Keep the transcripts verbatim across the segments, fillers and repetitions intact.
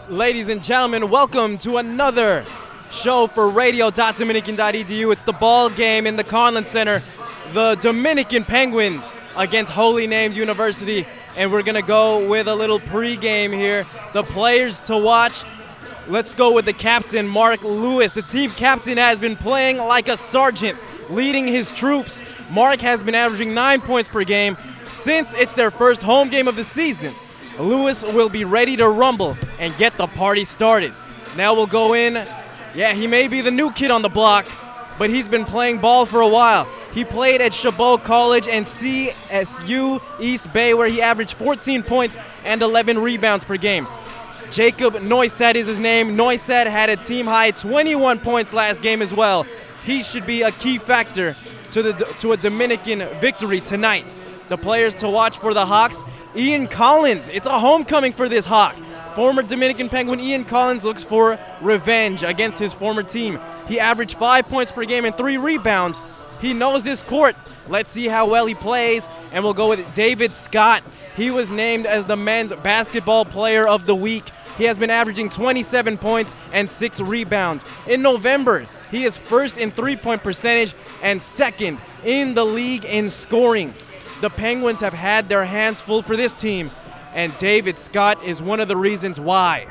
Ladies and gentlemen, welcome to another show for radio dot dominican dot e d u. It's the ball game in the Conlon Center. The Dominican Penguins against Holy Names University. And we're going to go with a little pregame here. The players to watch. Let's go with the captain, Mark Lewis. The team captain has been playing like a sergeant, leading his troops. Mark has been averaging nine points per game since it's their first home game of the season. Lewis will be ready to rumble and get the party started. Now we'll go in. Yeah, he may be the new kid on the block, but he's been playing ball for a while. He played at Chabot College and C S U East Bay, where he averaged fourteen points and eleven rebounds per game. Jacob Neusat is his name. Neusat had a team-high twenty-one points last game as well. He should be a key factor to the to a Dominican victory tonight. The players to watch for the Hawks. Ian Collins, it's a homecoming for this Hawk. Former Dominican Penguin Ian Collins looks for revenge against his former team. He averaged five points per game and three rebounds. He knows this court. Let's see how well he plays, and we'll go with David Scott. He was named as the men's basketball player of the week. He has been averaging twenty-seven points and six rebounds. In November, he is first in three-point percentage and second in the league in scoring. The Penguins have had their hands full for this team, and David Scott is one of the reasons why.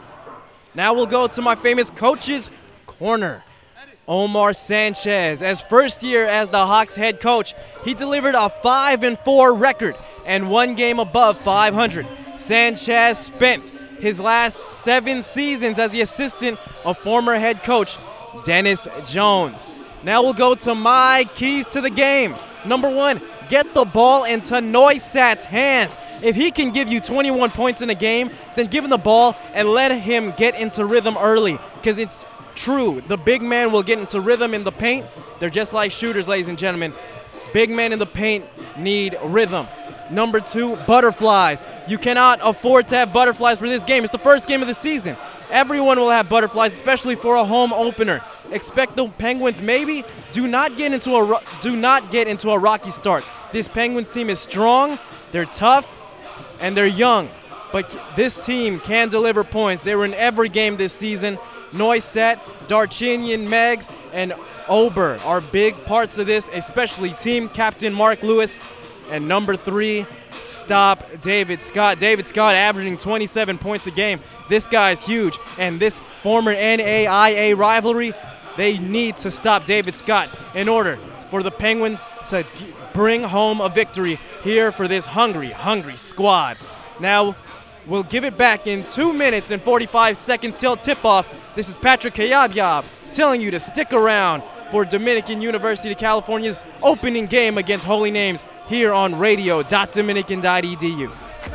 Now we'll go to my famous coach's corner. Omar Sanchez, as first year as the Hawks head coach, he delivered a five and four record and one game above five hundred. Sanchez spent his last seven seasons as the assistant of former head coach Dennis Jones. Now we'll go to my keys to the game. Number one, get the ball into Neusat's hands. If he can give you twenty-one points in a game, then give him the ball and let him get into rhythm early, because it's true. The big man will get into rhythm in the paint. They're just like shooters, ladies and gentlemen. Big men in the paint need rhythm. Number two, butterflies. You cannot afford to have butterflies for this game. It's the first game of the season. Everyone will have butterflies, especially for a home opener. Expect the Penguins maybe do not get into a do not get into a rocky start. This Penguins team is strong, they're tough, and they're young. But this team can deliver points. They were in every game this season. Neusat, Darchinyan, Meggs, and Ober are big parts of this, especially team captain Mark Lewis. And number three, stop David Scott. David Scott averaging twenty-seven points a game. This guy's huge. And this former N A I A rivalry, they need to stop David Scott in order for the Penguins to bring home a victory here for this hungry, hungry squad. Now, we'll give it back in two minutes and forty-five seconds till tip-off. This is Patrick Kayabyab telling you to stick around for Dominican University of California's opening game against Holy Names here on radio dot dominican dot e d u.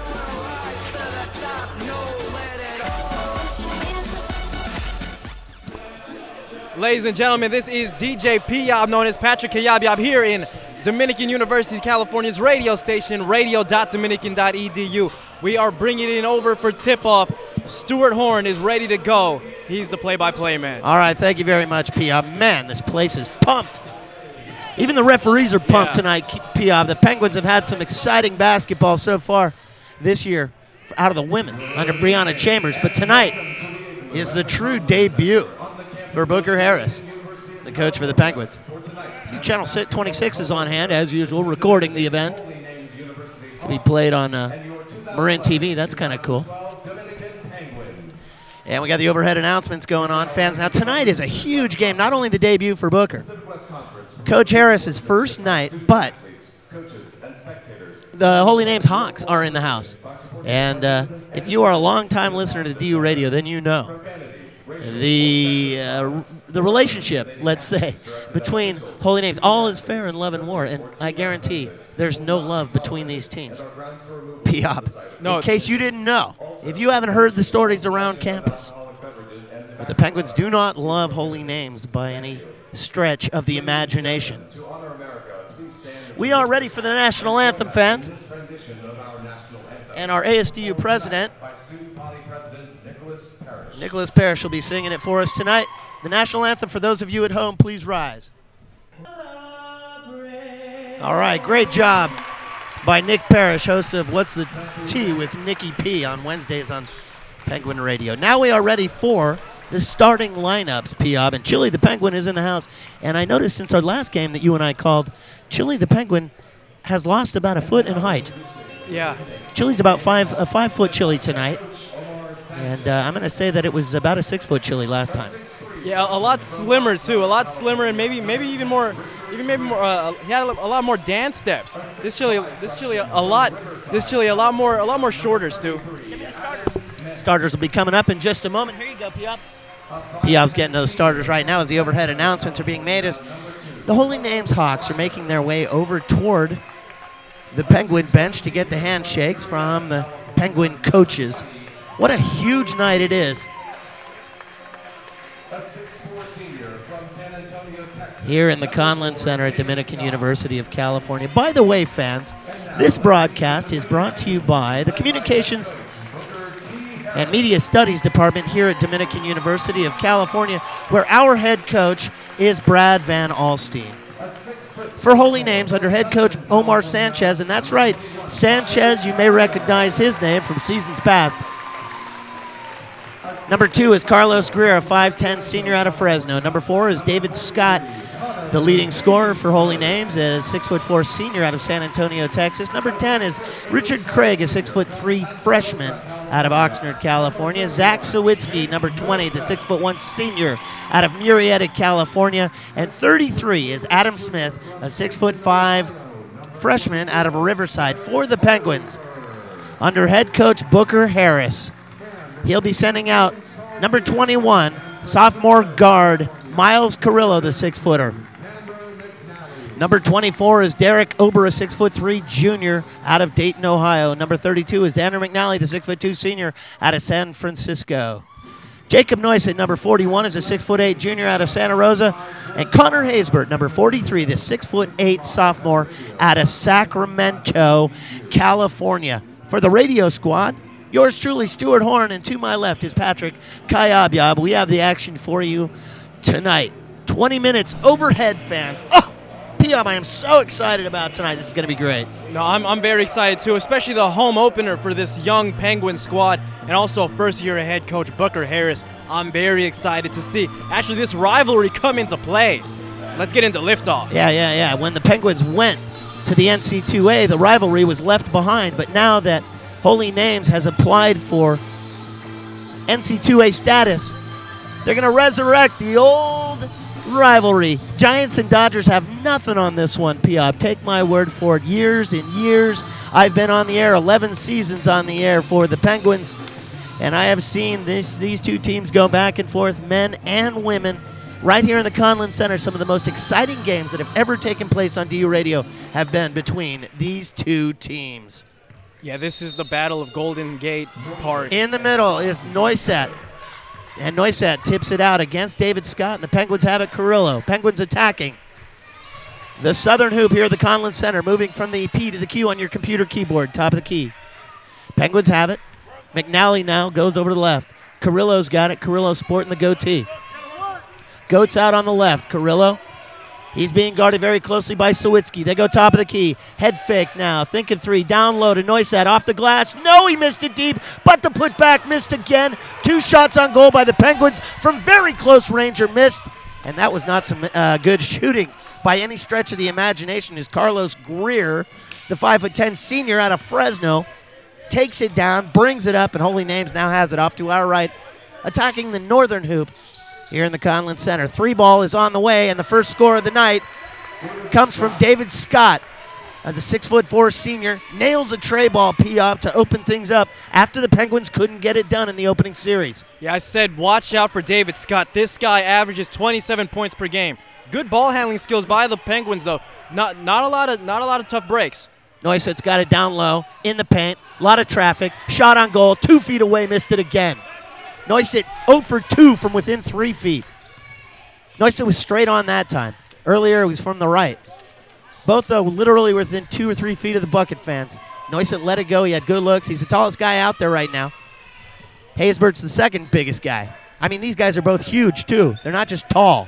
Ladies and gentlemen, this is D J P-Yob, known as Patrick Kayabyab, here in Dominican University of California's radio station, radio dot dominican dot e d u. We are bringing it over for tip-off. Stuart Horn is ready to go. He's the play-by-play man. All right, thank you very much, P-Yob. Man, this place is pumped. Even the referees are pumped yeah. tonight, P-Yob. The Penguins have had some exciting basketball so far this year out of the women under Brianna Chambers. But tonight is the true debut for Booker Harris, the coach for the Penguins. See, Channel twenty-six is on hand, as usual, recording the event to be played on uh, Marin T V. That's kind of cool. And we got the overhead announcements going on, fans. Now, tonight is a huge game, not only the debut for Booker. Coach Harris's first night, but the Holy Names Hawks are in the house. And uh, if you are a longtime listener to D U Radio, then you know the uh, the relationship, let's say, between Holy Names. All is fair in love and war, and I guarantee there's no love between these teams. P-Yob, no, in case you didn't know, if you haven't heard the stories around campus, but the Penguins do not love Holy Names by any stretch of the imagination. We are ready for the national anthem, fans. And our A S D U president, Nicholas Parrish, will be singing it for us tonight. The national anthem, for those of you at home, please rise. All right, great job by Nick Parrish, host of What's the Tea with Nikki P on Wednesdays on Penguin Radio. Now we are ready for the starting lineups, P-Ob, and Chili the Penguin is in the house. And I noticed since our last game that you and I called, Chili the Penguin has lost about a foot in height. Yeah. Chili's about five, a five-foot Chili tonight. And uh, I'm going to say that it was about a six-foot Chili last time. Yeah, a lot slimmer too. A lot slimmer, and maybe, maybe even more, even maybe more. Uh, he had a, a lot more dance steps. This Chili, this Chili, a lot. This Chili, a lot more, a lot more shorter, Stu. Starters will be coming up in just a moment. Here you go, P-Ob. P-Ob's getting those starters right now as the overhead announcements are being made. As the Holy Names Hawks are making their way over toward the Penguin bench to get the handshakes from the Penguin coaches. What a huge night it is. Here in the Conlin Center at Dominican University of California. By the way, fans, this broadcast is brought to you by the Communications and Media Studies Department here at Dominican University of California, where our head coach is Brad Van Alstyne. For Holy Names, under head coach Omar Sanchez, and that's right, Sanchez, you may recognize his name from seasons past. Number two is Carlos Greer, a five ten senior out of Fresno. Number four is David Scott, the leading scorer for Holy Names, a six foot four senior out of San Antonio, Texas. Number ten is Richard Craig, a six foot three freshman out of Oxnard, California. Zach Sawitsky, number twenty, the six foot one senior out of Murrieta, California. And thirty-three is Adam Smith, a six foot five freshman out of Riverside for the Penguins, under head coach Booker Harris. He'll be sending out number twenty-one, sophomore guard Miles Carrillo, the six-footer. Number twenty-four is Derek Ober, a six foot three junior out of Dayton, Ohio. Number thirty-two is Xander McNally, the six foot two senior out of San Francisco. Jacob Noyce at number forty-one is a six foot eight junior out of Santa Rosa. And Connor Haysbert, number forty-three, the six foot eight sophomore out of Sacramento, California. For the radio squad, yours truly, Stuart Horn, and to my left is Patrick Kayabyab. We have the action for you tonight. twenty minutes overhead, fans. Oh, P-Ob, I am so excited about tonight. This is going to be great. No, I'm, I'm very excited too, especially the home opener for this young Penguin squad, and also first-year head coach Booker Harris. I'm very excited to see actually this rivalry come into play. Let's get into liftoff. Yeah, yeah, yeah. When the Penguins went to the N C double A, the rivalry was left behind, but now that Holy Names has applied for N C double A status, they're going to resurrect the old rivalry. Giants and Dodgers have nothing on this one, P-Ob. Take my word for it. Years and years I've been on the air, eleven seasons on the air for the Penguins, and I have seen this, these two teams go back and forth, men and women, right here in the Conlin Center. Some of the most exciting games that have ever taken place on D U Radio have been between these two teams. Yeah, this is the Battle of Golden Gate Park. In the middle is Noisette. And Noisette tips it out against David Scott, and the Penguins have it. Carrillo. Penguins attacking. The southern hoop here at the Conlin Center, moving from the P to the Q on your computer keyboard, top of the key. Penguins have it. McNally now goes over to the left. Carrillo's got it. Carrillo sporting the goatee. Goats out on the left. Carrillo. He's being guarded very closely by Sawitsky. They go top of the key. Head fake now. Thinking three. Down low to Noisette. Off the glass. No, he missed it deep. But the putback missed again. Two shots on goal by the Penguins from very close range are missed. And that was not some uh, good shooting by any stretch of the imagination, as Carlos Greer, the five foot ten senior out of Fresno, takes it down, brings it up, and Holy Names now has it off to our right, attacking the northern hoop here in the Conlin Center. Three ball is on the way, and the first score of the night comes from David Scott, uh, the six foot four senior. Nails a tray ball, P-Op, to open things up after the Penguins couldn't get it done in the opening series. Yeah, I said watch out for David Scott. This guy averages twenty-seven points per game. Good ball handling skills by the Penguins, though. Not not a lot of not a lot of tough breaks. Noisette's got it down low, in the paint, a lot of traffic, shot on goal, two feet away, missed it again. Noisette zero for two from within three feet. Noisette was straight on that time. Earlier, it was from the right. Both, though, literally within two or three feet of the bucket, fans. Noisette let it go. He had good looks. He's the tallest guy out there right now. Haysbert's the second biggest guy. I mean, these guys are both huge, too. They're not just tall.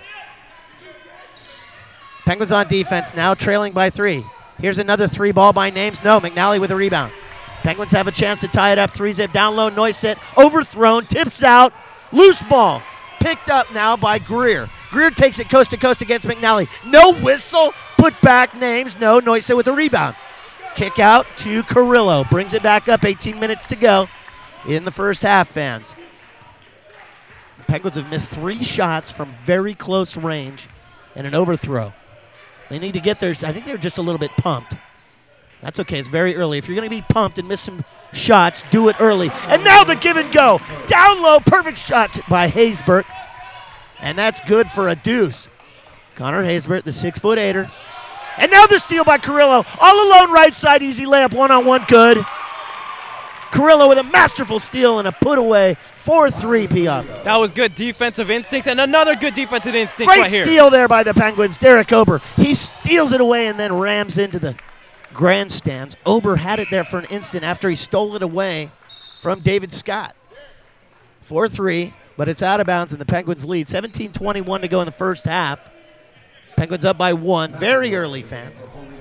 Penguins on defense now, trailing by three. Here's another three ball by Names. No, McNally with a rebound. Penguins have a chance to tie it up. Three zip down low. Neuset overthrown. Tips out. Loose ball. Picked up now by Greer. Greer takes it coast to coast against McNally. No whistle. Put back names. No. Neuset with a rebound. Kick out to Carrillo. Brings it back up. eighteen minutes to go in the first half, fans. The Penguins have missed three shots from very close range and an overthrow. They need to get theirs. I think they're just a little bit pumped. That's okay. It's very early. If you're going to be pumped and miss some shots, do it early. And now the give and go. Down low. Perfect shot by Haysbert. And that's good for a deuce. Connor Haysbert, the six-foot-eighter. And now the steal by Carrillo. All alone right side. Easy layup. One-on-one good. Carrillo with a masterful steal and a put away. four three P R. That was good defensive instinct and another good defensive instinct Great right here. Great steal there by the Penguins. Derek Ober. He steals it away and then rams into the grandstands. Ober had it there for an instant after he stole it away from David Scott. four three, but it's out of bounds and the Penguins lead. seventeen twenty-one to go in the first half. Penguins up by one. Very early, fans.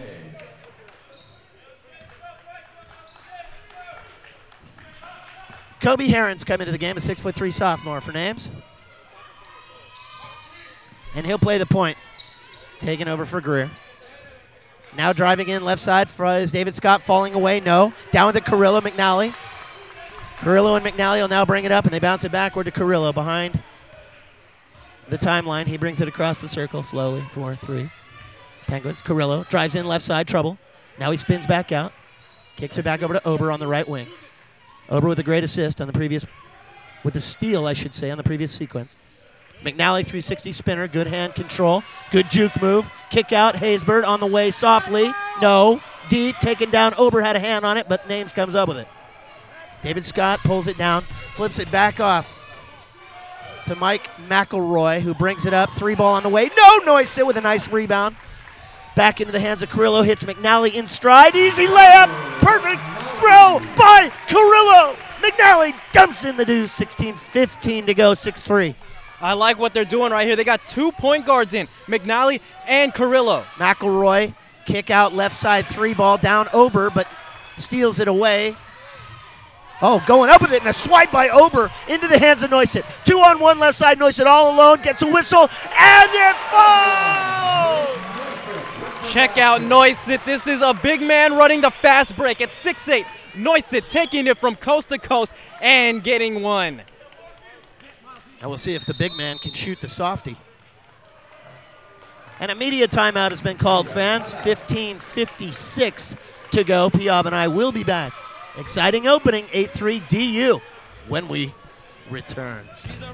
Kobe Herron's come into the game, a six foot three sophomore for names. And he'll play the point. Taking over for Greer. Now driving in left side for is David Scott falling away. No. Down with it, Carrillo, McNally. Carrillo and McNally will now bring it up, and they bounce it backward to Carrillo behind the timeline. He brings it across the circle slowly. Four, three. Penguins. Carrillo drives in left side, trouble. Now he spins back out. Kicks it back over to Ober on the right wing. Ober with a great assist on the previous, with a steal, I should say, on the previous sequence. McNally three sixty spinner, good hand control, good juke move. Kick out, Haysbert on the way softly. No, deep, taken down. Ober had a hand on it, but Names comes up with it. David Scott pulls it down, flips it back off to Mike McElroy, who brings it up. Three ball on the way. No, Neuset with a nice rebound. Back into the hands of Carrillo, hits McNally in stride. Easy layup, perfect throw by Carrillo. McNally dumps in the deuce. sixteen fifteen to go, six three. I like what they're doing right here. They got two point guards in, McNally and Carrillo. McElroy, kick out left side, three ball down Ober, but steals it away. Oh, going up with it, and a swipe by Ober into the hands of Neuset. Two on one left side, Neuset all alone, gets a whistle, and it falls! Check out Neuset. This is a big man running the fast break at six eight. Neuset taking it from coast to coast and getting one. Now we'll see if the big man can shoot the softie. And a media timeout has been called, fans. fifteen fifty-six to go. Piab and I will be back. Exciting opening, eight three D U, when we return.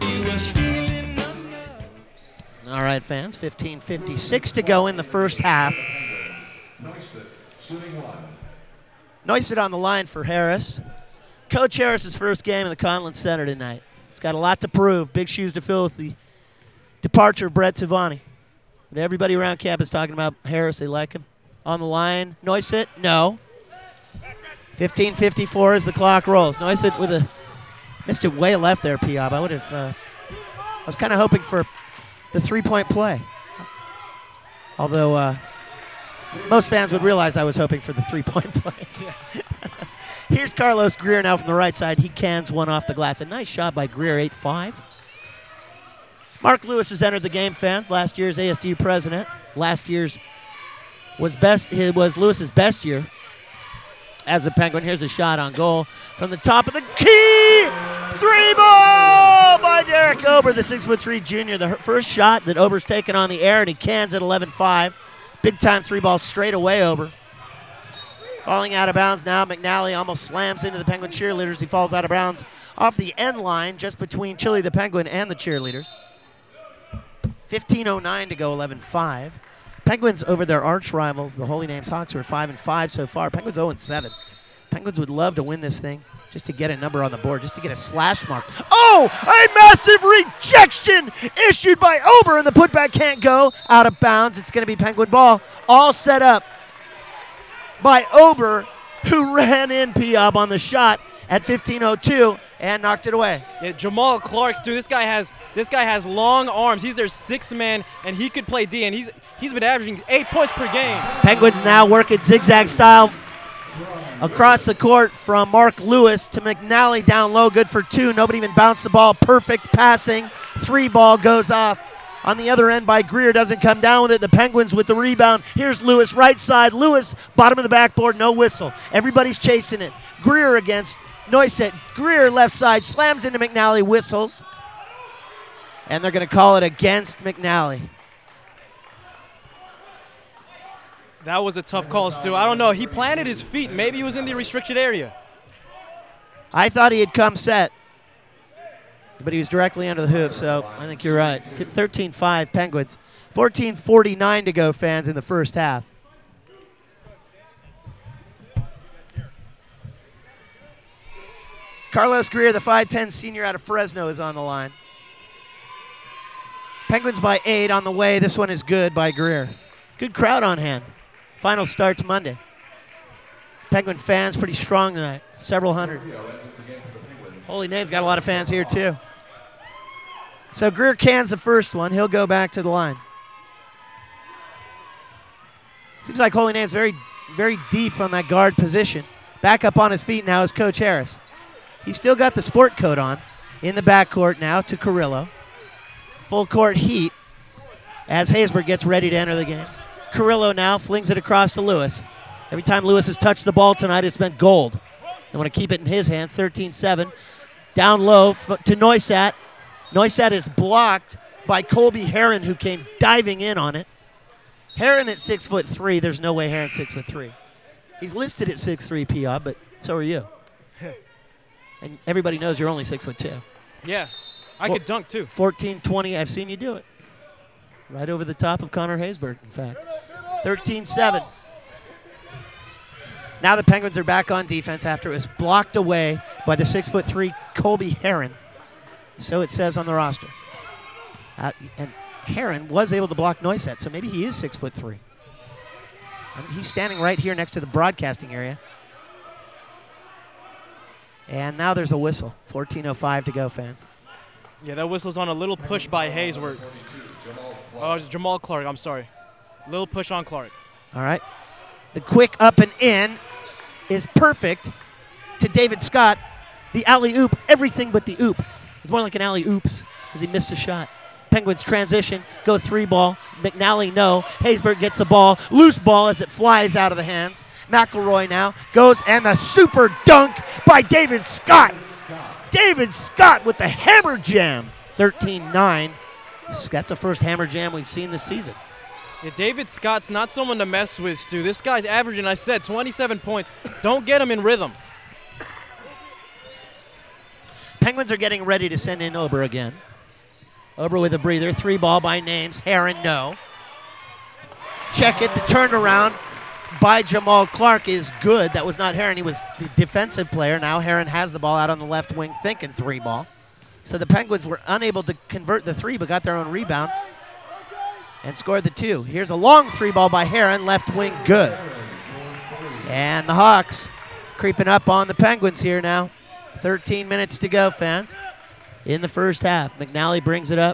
All right, fans, fifteen fifty-six to go in the first half. Neuset on the line for Harris. Coach Harris's first game in the Conlin Center tonight. He's got a lot to prove. Big shoes to fill with the departure of Brett Tavani. But everybody around campus talking about Harris. They like him. On the line, Neuset, no. fifteen fifty-four as the clock rolls. Neuset with a missed it way left there, Piab. I would have. Uh, I was kind of hoping for the three-point play. Although uh, most fans would realize I was hoping for the three-point play. Yeah. Here's Carlos Greer now from the right side. He cans one off the glass. A nice shot by Greer, eight five. Mark Lewis has entered the game, fans. Last year's A S D U president. Last year's was best. It was Lewis's best year as a Penguin. Here's a shot on goal from the top of the key. Three ball by Derek Ober, the six foot three junior. The first shot that Ober's taken on the air, and he cans at eleven five. Big time three ball straight away, Ober. Falling out of bounds now, McNally almost slams into the Penguin cheerleaders. He falls out of bounds off the end line just between Chili the Penguin and the cheerleaders. fifteen oh nine to go, eleven five. Penguins over their arch rivals, the Holy Names Hawks, who are five and five so far. Penguins oh and seven. Penguins would love to win this thing just to get a number on the board, just to get a slash mark. Oh, a massive rejection issued by Ober, and the putback can't go. Out of bounds. It's going to be Penguin ball. All set up by Ober, who ran in Piab on the shot at fifteen oh two and knocked it away. Yeah, Jamal Clarks, dude, this guy has this guy has long arms. He's their sixth man, and he could play D, and he's he's been averaging eight points per game. Penguins now work at zigzag style. Across the court from Mark Lewis to McNally down low, good for two. Nobody even bounced the ball. Perfect passing. Three ball goes off. On the other end by Greer, doesn't come down with it. The Penguins with the rebound. Here's Lewis, right side. Lewis, bottom of the backboard, no whistle. Everybody's chasing it. Greer against Neuset. Greer, left side, slams into McNally, whistles. And they're going to call it against McNally. That was a tough call, Stu. I don't know. He planted his feet. Maybe he was in the restricted area. I thought he had come set, but he was directly under the hoop, so I think you're right. thirteen five Penguins. fourteen forty-nine to go, fans, in the first half. Carlos Greer, the five ten senior out of Fresno, is on the line. Penguins by eight on the way. This one is good by Greer. Good crowd on hand. Final starts Monday. Penguin fans pretty strong tonight. Several hundred. Holy Name's got a lot of fans here too. So Greer cans the first one. He'll go back to the line. Seems like Holy Name's very, very deep from that guard position. Back up on his feet now is Coach Harris. He's still got the sport coat on. In the backcourt now to Carrillo. Full court heat as Haysbert gets ready to enter the game. Carrillo now flings it across to Lewis. Every time Lewis has touched the ball tonight, it's been gold. They want to keep it in his hands, thirteen seven. Down low f- to Neuset. Neuset is blocked by Colby Heron, who came diving in on it. Heron at six foot three. There's no way Heron's six foot three. He's listed at six three, P O B, but so are you. And everybody knows you're only six foot two. Yeah, I Four- could dunk too. fourteen twenty, I've seen you do it. Right over the top of Connor Haysbert, in fact. thirteen seven. Now the Penguins are back on defense after it was blocked away by the six foot three Colby Heron. So it says on the roster. Uh, and Heron was able to block Neuset, so maybe he is six foot three. I mean, he's standing right here next to the broadcasting area. And now there's a whistle. fourteen oh five to go, fans. Yeah, that whistle's on a little push by Haysbert. Oh, it's Jamal Clark, I'm sorry. Little push on Clark. All right. The quick up and in is perfect to David Scott. The alley-oop, everything but the oop. It's more like an alley-oops because he missed a shot. Penguins transition, go three ball. McNally, no. Haysbert gets the ball. Loose ball as it flies out of the hands. McElroy now goes, and the super dunk by David Scott. David Scott with the hammer jam. thirteen nine. That's the first hammer jam we've seen this season. Yeah, David Scott's not someone to mess with, Stu. This guy's averaging, I said, twenty-seven points. Don't get him in rhythm. Penguins are getting ready to send in Ober again. Ober with a breather. Three ball by Names. Heron, no. Check it. The turnaround by Jamal Clark is good. That was not Heron. He was the defensive player. Now Heron has the ball out on the left wing thinking three ball. So the Penguins were unable to convert the three but got their own rebound and scored the two. Here's a long three ball by Heron. Left wing good. And the Hawks creeping up on the Penguins here now. thirteen minutes to go, fans, in the first half. McNally brings it up.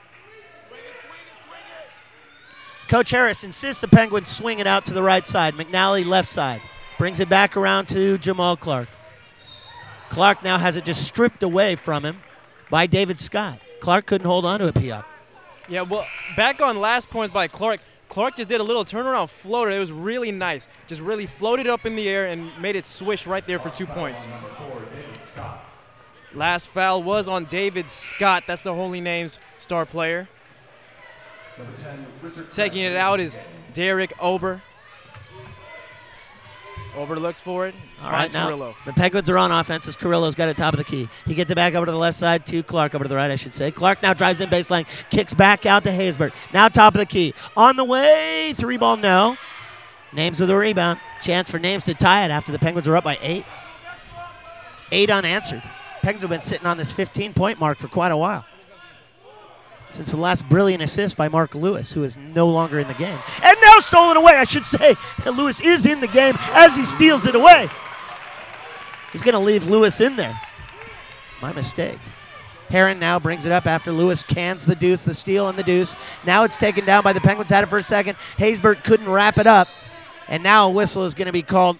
Coach Harris insists the Penguins swing it out to the right side. McNally left side. Brings it back around to Jamal Clark. Clark now has it just stripped away from him by David Scott. Clark couldn't hold on to it, P O. Yeah, well, back on last points by Clark, Clark just did a little turnaround floater. It was really nice. Just really floated up in the air and made it swish right there for two points. Last foul was on David Scott. That's the Holy Names star player. Taking it out is Derek Ober. Ober looks for it. All right, now Carrillo. The Penguins are on offense as Carrillo's got it top of the key. He gets it back over to the left side to Clark, over to the right, I should say. Clark now drives in baseline, kicks back out to Haysbert. Now top of the key. On the way, three ball, no. Names with a rebound. Chance for Names to tie it after the Penguins are up by eight. Eight unanswered. Penguins have been sitting on this fifteen-point mark for quite a while. Since the last brilliant assist by Mark Lewis, who is no longer in the game. And now stolen away, I should say. Lewis is in the game as he steals it away. He's going to leave Lewis in there. My mistake. Heron now brings it up after Lewis cans the deuce, the steal and the deuce. Now it's taken down by the Penguins. Had it for a second. Haysbert couldn't wrap it up. And now a whistle is going to be called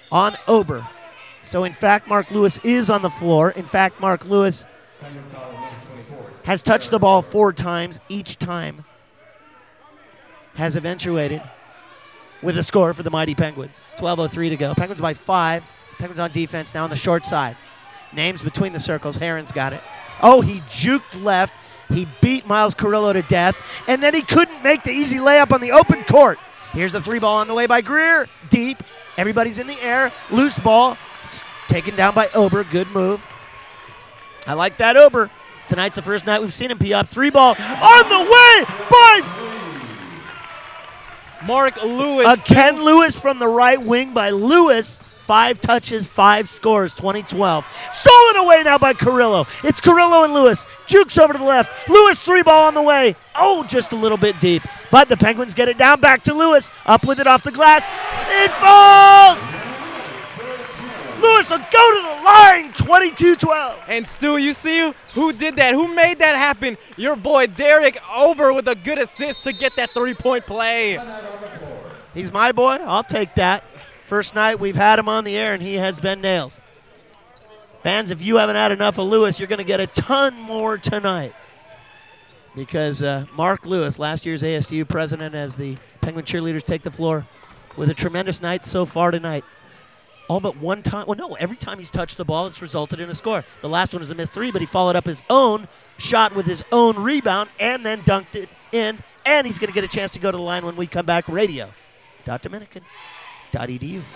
on Ober. So, in fact, Mark Lewis is on the floor. In fact, Mark Lewis has touched the ball four times. Each time has eventuated with a score for the mighty Penguins. twelve oh three to go. Penguins by five. Penguins on defense now on the short side. Names between the circles. Heron's got it. Oh, he juked left. He beat Miles Carrillo to death, and then he couldn't make the easy layup on the open court. Here's the three ball on the way by Greer. Deep. Everybody's in the air. Loose ball. Taken down by Ober. Good move. I like that Ober. Tonight's the first night we've seen him pee up. Three ball on the way by Mark Lewis. Uh, Ken Lewis from the right wing by Lewis. Five touches, five scores, twenty twelve. Stolen away now by Carrillo. It's Carrillo and Lewis. Jukes over to the left. Lewis, three ball on the way. Oh, just a little bit deep. But the Penguins get it down back to Lewis. Up with it off the glass. It falls! Lewis will go to the line, twenty-two twelve. And Stu, you see who did that? Who made that happen? Your boy Derek Ober with a good assist to get that three-point play. He's my boy. I'll take that. First night we've had him on the air, and he has been nails. Fans, if you haven't had enough of Lewis, you're going to get a ton more tonight. Because uh, Mark Lewis, last year's A S D U president, as the Penguin cheerleaders take the floor with a tremendous night so far tonight. All but one time. Well, no, every time he's touched the ball, it's resulted in a score. The last one is a missed three, but he followed up his own shot with his own rebound and then dunked it in. And he's going to get a chance to go to the line when we come back. Radio dot Dominican dot E D U.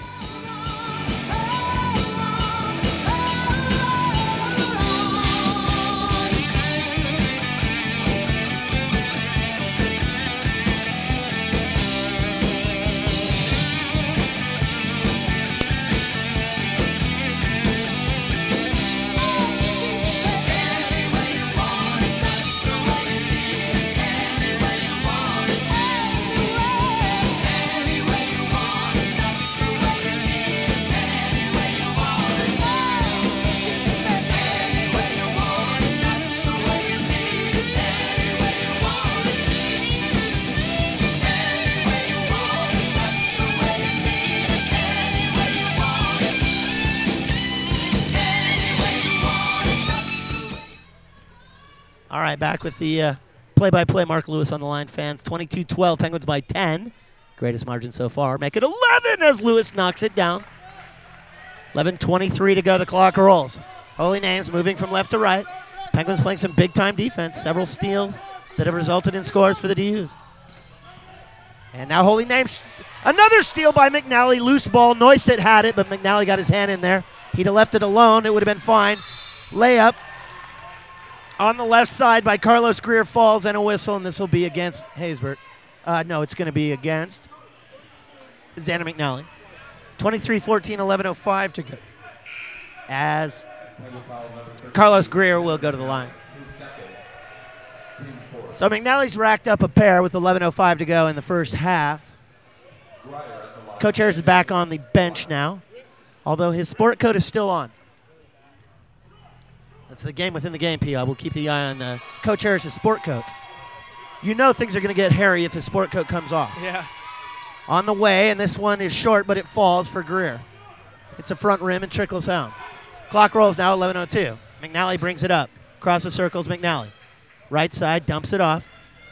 All right, back with the uh, play-by-play. Mark Lewis on the line. Fans, twenty-two twelve. Penguins by ten. Greatest margin so far. Make it eleven as Lewis knocks it down. eleven twenty-three to go. The clock rolls. Holy Names moving from left to right. Penguins playing some big-time defense. Several steals that have resulted in scores for the D Us. And now Holy Names. Another steal by McNally. Loose ball. Neuset had it, but McNally got his hand in there. He'd have left it alone. It would have been fine. Layup. On the left side by Carlos Greer falls and a whistle, and this will be against Haysbert. Uh, no, it's going to be against Xander McNally. twenty-three fourteen, eleven oh five to go. As Carlos Greer will go to the line. So McNally's racked up a pair with eleven oh five to go in the first half. Coach Harris is back on the bench now, although his sport coat is still on. That's the game within the game, P. I will keep the eye on uh, Coach Harris's sport coat. You know things are going to get hairy if his sport coat comes off. Yeah. On the way, and this one is short, but it falls for Greer. It's a front rim and trickles down. Clock rolls now, eleven oh two. McNally brings it up. Across the circles, McNally. Right side, dumps it off.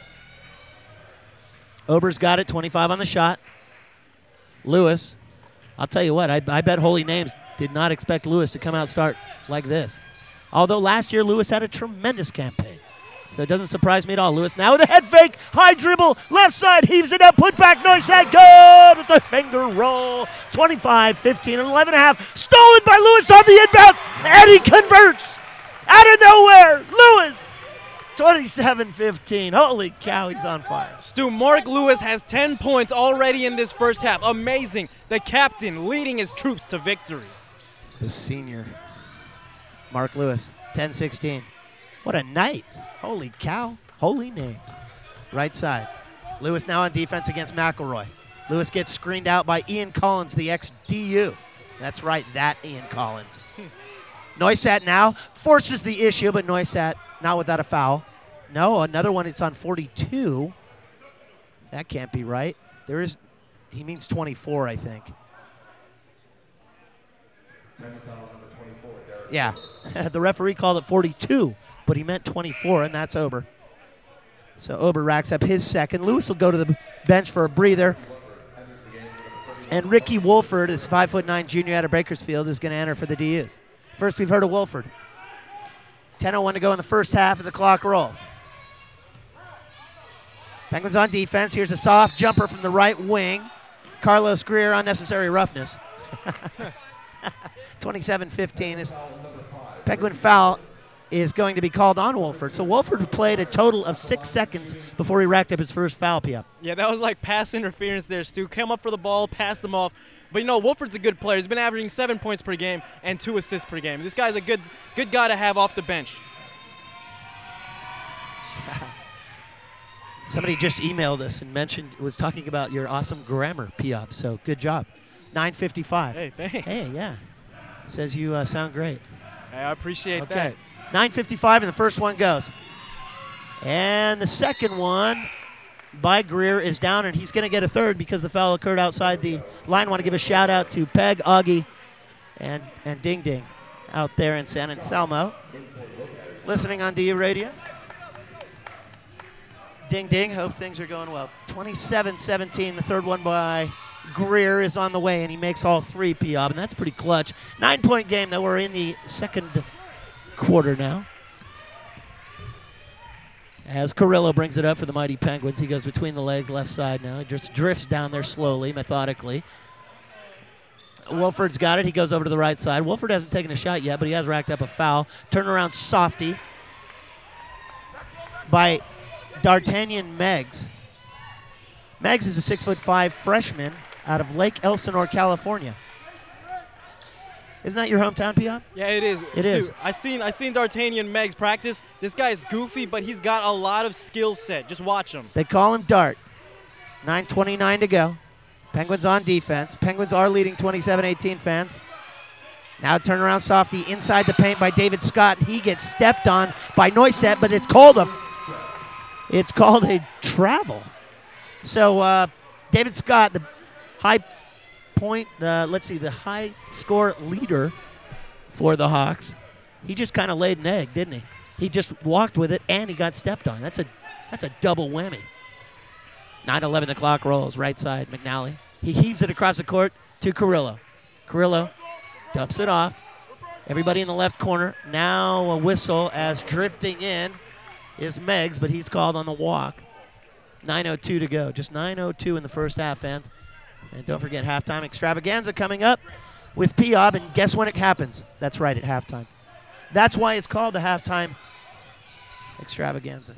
Ober's got it, twenty-five on the shot. Lewis. I'll tell you what, I, I bet Holy Names did not expect Lewis to come out start like this. Although last year Lewis had a tremendous campaign. So it doesn't surprise me at all. Lewis now with a head fake, high dribble, left side, heaves it up, put back, Neuset, good with the finger roll. twenty-five fifteen and eleven and a half. Stolen by Lewis on the inbounds, and he converts out of nowhere. Lewis, twenty-seven fifteen. Holy cow, he's on fire. Stu, Mark Lewis has ten points already in this first half. Amazing. The captain leading his troops to victory. The senior, Mark Lewis, ten sixteen. What a night. Holy cow. Holy Names. Right side. Lewis now on defense against McElroy. Lewis gets screened out by Ian Collins, the ex-D U. That's right, that Ian Collins. Neuset now forces the issue, but Neuset not without a foul. No, another one, it's on forty-two. That can't be right. There is, he means twenty-four, I think. Yeah, the referee called it forty-two, but he meant twenty-four, and that's Ober. So Ober racks up his second. Lewis will go to the bench for a breather. And Ricky Wolford, is five foot nine junior out of Bakersfield, is going to enter for the D Us. First we've heard of Wolford. ten oh one to go in the first half, and the clock rolls. Penguins on defense. Here's a soft jumper from the right wing. Carlos Greer, unnecessary roughness. twenty-seven fifteen is Penguin foul is going to be called on Wolford. So Wolford played a total of six seconds before he racked up his first foul, P up. Yeah, that was like pass interference there, Stu. Came up for the ball, passed them off. But, you know, Wolford's a good player. He's been averaging seven points per game and two assists per game. This guy's a good good guy to have off the bench. Somebody just emailed us and mentioned, was talking about your awesome grammar, P up. So good job. nine fifty-five. Hey, thanks. Hey, yeah. Says you uh, sound great. Hey, I appreciate okay. that. nine fifty-five, and the first one goes. And the second one by Greer is down, and he's going to get a third because the foul occurred outside the line. I want to give a shout-out to Peg, Augie, and, and Ding Ding out there in San Anselmo. Listening on D U Radio. Ding Ding, hope things are going well. twenty-seven seventeen, the third one by Greer is on the way, and he makes all three, P O B, and that's pretty clutch. Nine-point game that we're in the second quarter now. As Carrillo brings it up for the mighty Penguins, he goes between the legs, left side now. He just drifts down there slowly, methodically. Wolford's got it. He goes over to the right side. Wolford hasn't taken a shot yet, but he has racked up a foul. Turnaround softy by D'Artagnan Meggs. Meggs is a six foot five freshman out of Lake Elsinore, California. Isn't that your hometown, P O? Yeah, it is. It Stu, is. I seen I seen D'Artagnan Meggs practice. This guy is goofy, but he's got a lot of skill set. Just watch him. They call him Dart. nine twenty-nine to go. Penguins on defense. Penguins are leading twenty-seven eighteen, fans. Now turnaround softy inside the paint by David Scott. He gets stepped on by Noisette, but it's called a it's called a travel. So uh, David Scott, the high point, uh, let's see, the high score leader for the Hawks, he just kind of laid an egg, didn't he? He just walked with it, and he got stepped on. That's a that's a double whammy. nine eleven, the clock rolls, right side, McNally. He heaves it across the court to Carrillo. Carrillo dumps it off. Everybody in the left corner. Now a whistle as drifting in is Meggs, but he's called on the walk. nine oh two to go. Just nine oh two in the first half, fans. And don't forget halftime extravaganza coming up with P O B, and guess when it happens? That's right, at halftime. That's why it's called the halftime extravaganza.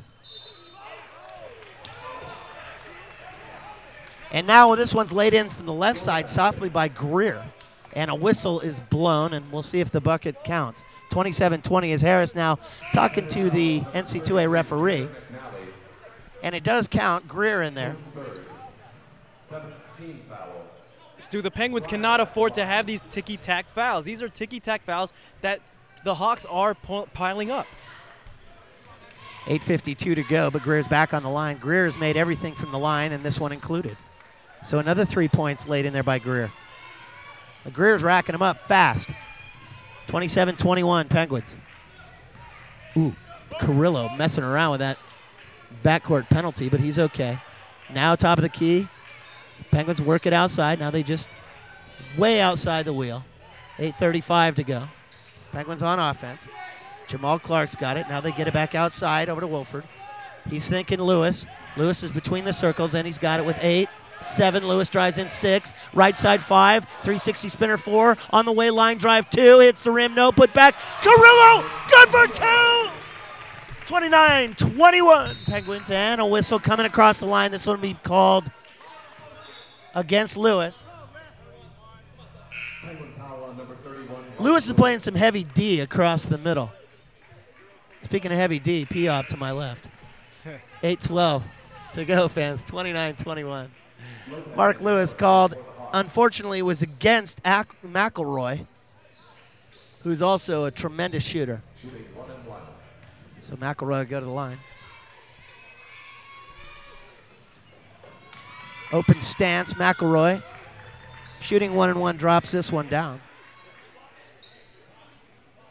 And now this one's laid in from the left side softly by Greer. And a whistle is blown, and we'll see if the bucket counts. twenty-seven twenty is Harris now talking to the N C double A referee. And it does count. Greer in there. Stu, the Penguins cannot afford to have these ticky-tack fouls. These are ticky-tack fouls that the Hawks are pu- piling up. eight fifty-two to go, but Greer's back on the line. Greer has made everything from the line, and this one included. So another three points laid in there by Greer. But Greer's racking them up fast. twenty-seven twenty-one, Penguins. Ooh, Carrillo messing around with that backcourt penalty, but he's okay. Now top of the key. Penguins work it outside. Now they just way outside the wheel. eight thirty-five to go. Penguins on offense. Jamal Clark's got it. Now they get it back outside over to Wolford. He's thinking Lewis. Lewis is between the circles, and he's got it with eight. Seven. Lewis drives in six. Right side five. three sixty spinner four. On the way, line drive two. Hits the rim. No put back. Carrillo. Good for two. twenty-nine twenty-one. Penguins, and a whistle coming across the line. This one will be called against Lewis. Lewis is playing some heavy D across the middle. Speaking of heavy D, P O B to my left. eight twelve to go, fans. twenty-nine twenty-one. Mark Lewis called. Unfortunately, was against Ac- McElroy, who's also a tremendous shooter. So McElroy will go to the line. Open stance, McElroy. Shooting one and one, drops this one down.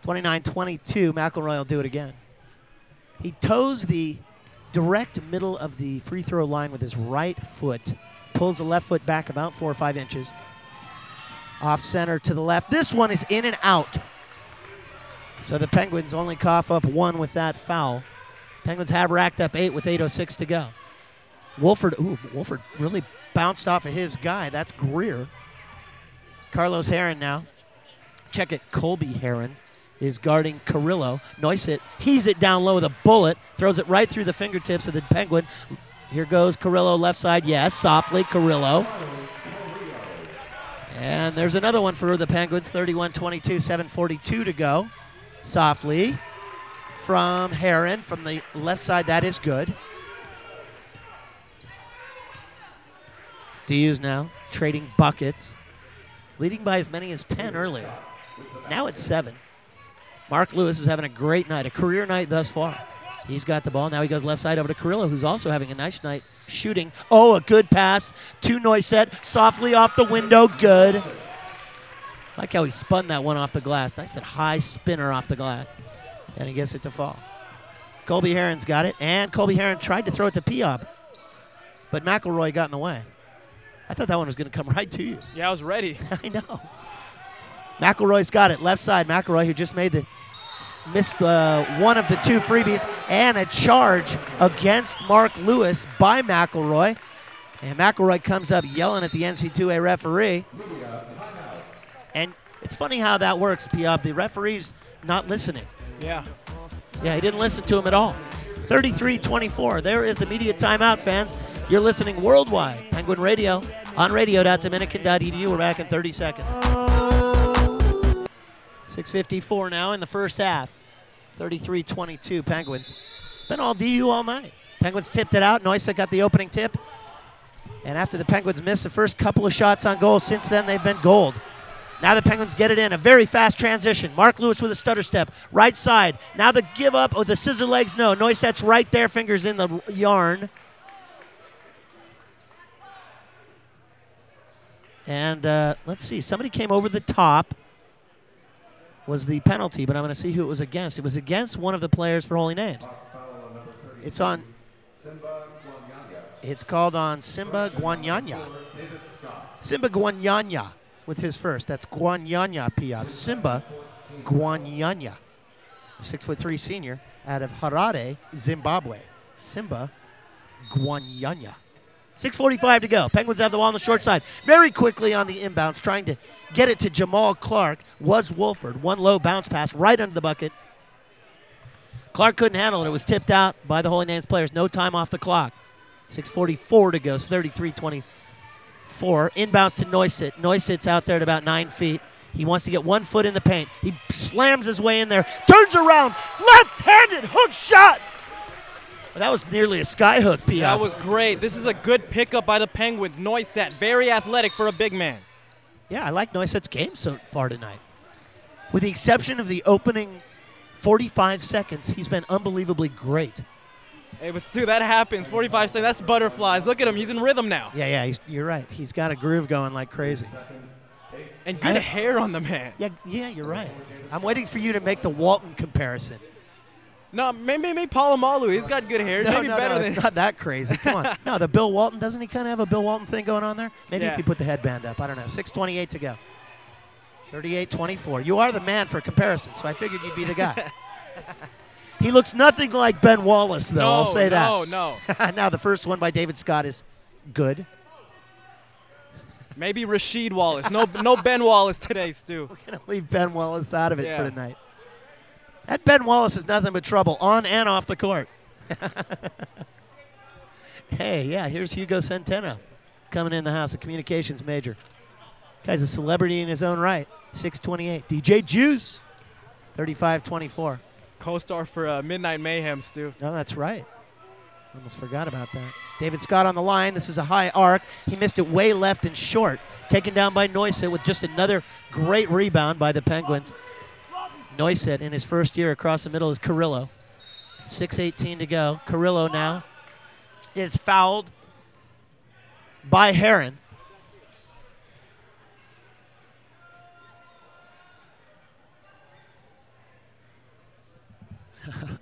twenty-nine twenty-two, McElroy will do it again. He toes the direct middle of the free throw line with his right foot, pulls the left foot back about four or five inches. Off center to the left. This one is in and out. So the Penguins only cough up one with that foul. Penguins have racked up eight with eight oh six to go. Wolford, ooh, Wolford really bounced off of his guy. That's Greer. Carlos Heron now. Check it, Colby Heron is guarding Carrillo. Neuset, heaves it down low with a bullet, throws it right through the fingertips of the Penguin. Here goes Carrillo left side. Yes, softly, Carrillo. And there's another one for the Penguins, thirty-one twenty-two, seven forty-two to go. Softly from Heron from the left side. That is good. Hughes now trading buckets, leading by as many as ten earlier. Now it's seven. Mark Lewis is having a great night, a career night thus far. He's got the ball. Now he goes left side over to Carrillo, who's also having a nice night shooting. Oh, a good pass to Neuset. Softly off the window. Good. I like how he spun that one off the glass. Nice and high spinner off the glass. And he gets it to fall. Colby Heron's got it. And Colby Heron tried to throw it to Piob. But McElroy got in the way. I thought that one was going to come right to you. Yeah, I was ready. I know. McElroy's got it. Left side. McElroy, who just made the missed uh, one of the two freebies, and a charge against Mark Lewis by McElroy. And McElroy comes up yelling at the N C double A referee. And it's funny how that works, Piob. The referee's not listening. Yeah. Yeah, he didn't listen to him at all. thirty-three twenty-four. There is immediate timeout, fans. You're listening worldwide. Penguin Radio on radio dot dominican dot e d u. We're back in thirty seconds. six fifty-four now in the first half. thirty-three twenty-two Penguins. It's been all D U all night. Penguins tipped it out. Neuset got the opening tip. And after the Penguins missed the first couple of shots on goal, since then they've been gold. Now the Penguins get it in. A very fast transition. Mark Lewis with a stutter step. Right side. Now the give up. Oh, the scissor legs. No. Neuset's right there. Fingers in the yarn. And uh, let's see. Somebody came over the top. Was the penalty, but I'm going to see who it was against. It was against one of the players for Holy Names. It's on. It's called on Simba Guanyanya. Simba Guanyanya with his first. That's Guanyanya, Piob. Simba Guanyanya, six foot three senior out of Harare, Zimbabwe. Simba Guanyanya. six forty-five to go. Penguins have the ball on the short side. Very quickly on the inbounds, trying to get it to Jamal Clark, was Wolford. One low bounce pass right under the bucket. Clark couldn't handle it. It was tipped out by the Holy Names players. No time off the clock. six forty-four to go. It's thirty-three twenty-four. Inbounds to Neuset. Neuset's out there at about nine feet. He wants to get one foot in the paint. He slams his way in there. Turns around. Left-handed hook shot. Well, that was nearly a skyhook, Piob. That was great. This is a good pickup by the Penguins. Neuset, very athletic for a big man. Yeah, I like Neuset's game so far tonight. With the exception of the opening forty-five seconds, he's been unbelievably great. Hey, but Stu, that happens. forty-five seconds, that's butterflies. Look at him. He's in rhythm now. Yeah, yeah, he's, you're right. He's got a groove going like crazy. And good I, hair on the man. Yeah, yeah, you're right. I'm waiting for you to make the Walton comparison. No, maybe maybe Palomalu. He's got good hair. No, maybe no, better no, than it's not that crazy. Come on. No, the Bill Walton, doesn't he kind of have a Bill Walton thing going on there? Maybe Yeah. if you put the headband up. I don't know. six twenty-eight to go. thirty-eight twenty-four. You are the man for comparison, so I figured you'd be the guy. He looks nothing like Ben Wallace, though. no, I'll say that. No, no, Now, the first one by David Scott is good. Maybe Rasheed Wallace. No, no Ben Wallace today, Stu. We're going to leave Ben Wallace out of it Yeah. for tonight. That Ben Wallace is nothing but trouble on and off the court. Hey, yeah, here's Hugo Centeno coming in the house, a communications major. Guy's a celebrity in his own right. six twenty-eight. D J Juice, thirty-five twenty-four. Co-star for uh, Midnight Mayhem, Stu. No, that's right. Almost forgot about that. David Scott on the line. This is a high arc. He missed it way left and short. Taken down by Neuset with just another great rebound by the Penguins. Neuset in his first year across the middle is Carrillo. six eighteen to go. Carrillo now is fouled by Heron.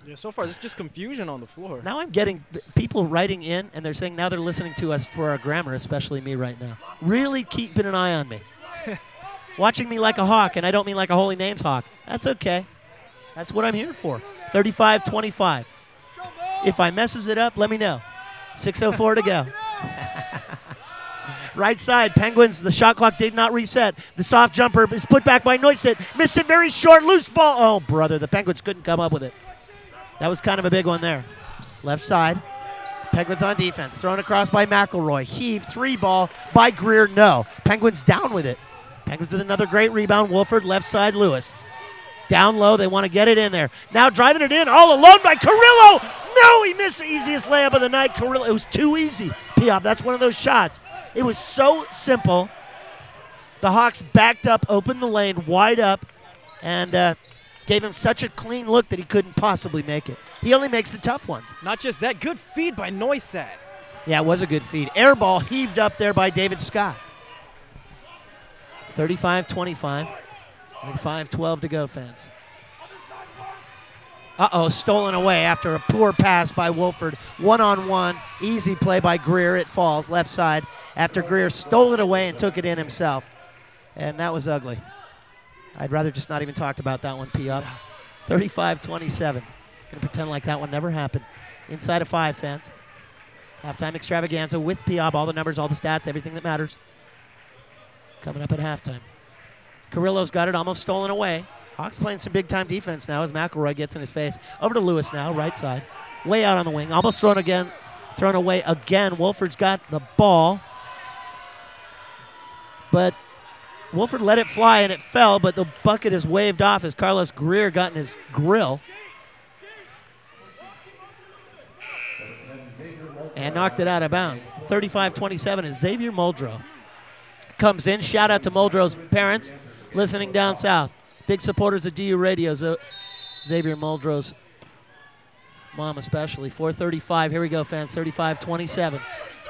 Yeah, so far, there's just confusion on the floor. Now I'm getting people writing in, and they're saying now they're listening to us for our grammar, especially me right now. Really keeping an eye on me. Watching me like a hawk, and I don't mean like a Holy Names hawk. That's okay. That's what I'm here for. thirty-five twenty-five. If I messes it up, let me know. six oh four to go. Right side, Penguins, the shot clock did not reset. The soft jumper is put back by Neuset. Missed it very short, loose ball. Oh, brother, the Penguins couldn't come up with it. That was kind of a big one there. Left side, Penguins on defense. Thrown across by McElroy. Heave, three ball by Greer, no. Penguins down with it. Penguins with another great rebound. Wolford, left side, Lewis. Down low, they want to get it in there. Now driving it in, all alone by Carrillo. No, he missed the easiest layup of the night. Carrillo, it was too easy. P-Op, that's one of those shots. It was so simple. The Hawks backed up, opened the lane, wide up, and uh, gave him such a clean look that he couldn't possibly make it. He only makes the tough ones. Not just that, good feed by Neuset. Yeah, it was a good feed. Air ball heaved up there by David Scott. thirty-five twenty-five. With five twelve to go, fans. Uh-oh, stolen away after a poor pass by Wolford. One-on-one, easy play by Greer. It falls left side after Greer stole it away and took it in himself. And that was ugly. I'd rather just not even talk about that one, P-Up. thirty-five twenty-seven. Gonna pretend like that one never happened. Inside of five, fans. Halftime extravaganza with P-Up. All the numbers, all the stats, everything that matters. Coming up at halftime. Carrillo's got it, almost stolen away. Hawks playing some big-time defense now as McElroy gets in his face. Over to Lewis now, right side. Way out on the wing, almost thrown again, thrown away again. Wolford's got the ball. But Wolford let it fly, and it fell, but the bucket is waved off as Carlos Greer got in his grill. And knocked it out of bounds. thirty-five twenty-seven is Xavier Muldrow. Comes in, shout out to Muldrow's parents listening down south. Big supporters of D U Radio, Xavier Muldrow's mom especially. four thirty-five, here we go, fans, thirty-five twenty-seven.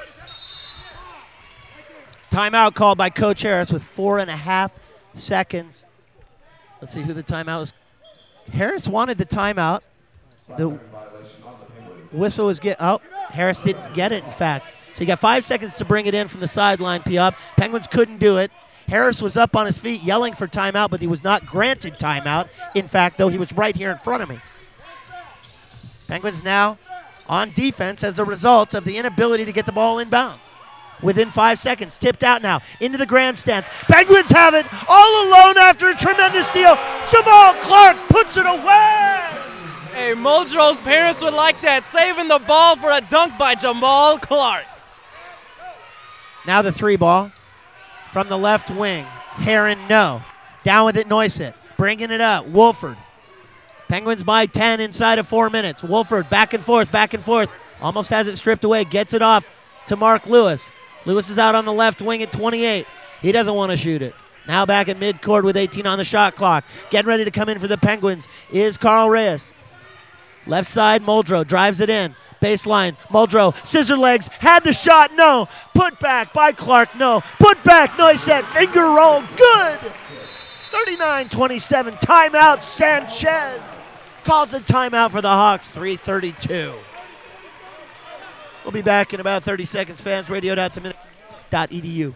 Timeout called by Coach Harris with four and a half seconds. Let's see who the timeout was. Harris wanted the timeout. The whistle was get. Oh, Harris didn't get it, in fact. So you got five seconds to bring it in from the sideline, P-Up. Penguins couldn't do it. Harris was up on his feet yelling for timeout, but he was not granted timeout. In fact, though, he was right here in front of me. Penguins now on defense as a result of the inability to get the ball inbounds. Within five seconds, tipped out now into the grandstands. Penguins have it all alone after a tremendous steal. Jamal Clark puts it away. Hey, Muldrow's parents would like that, saving the ball for a dunk by Jamal Clark. Now the three ball from the left wing. Heron, no. Down with it, Neuset. Bringing it up, Wolford. Penguins by ten inside of four minutes. Wolford back and forth, back and forth. Almost has it stripped away, gets it off to Mark Lewis. Lewis is out on the left wing at twenty-eight. He doesn't want to shoot it. Now back at midcourt with eighteen on the shot clock. Getting ready to come in for the Penguins is Carl Reyes. Left side, Muldrow drives it in. Baseline, Muldrow, scissor legs, had the shot, no. Put back by Clark, no. Put back, Neuset, finger roll, good. thirty-nine twenty-seven, timeout, Sanchez. Calls a timeout for the Hawks, three thirty-two. We'll be back in about thirty seconds, fans. radio dot dominican dot e d u.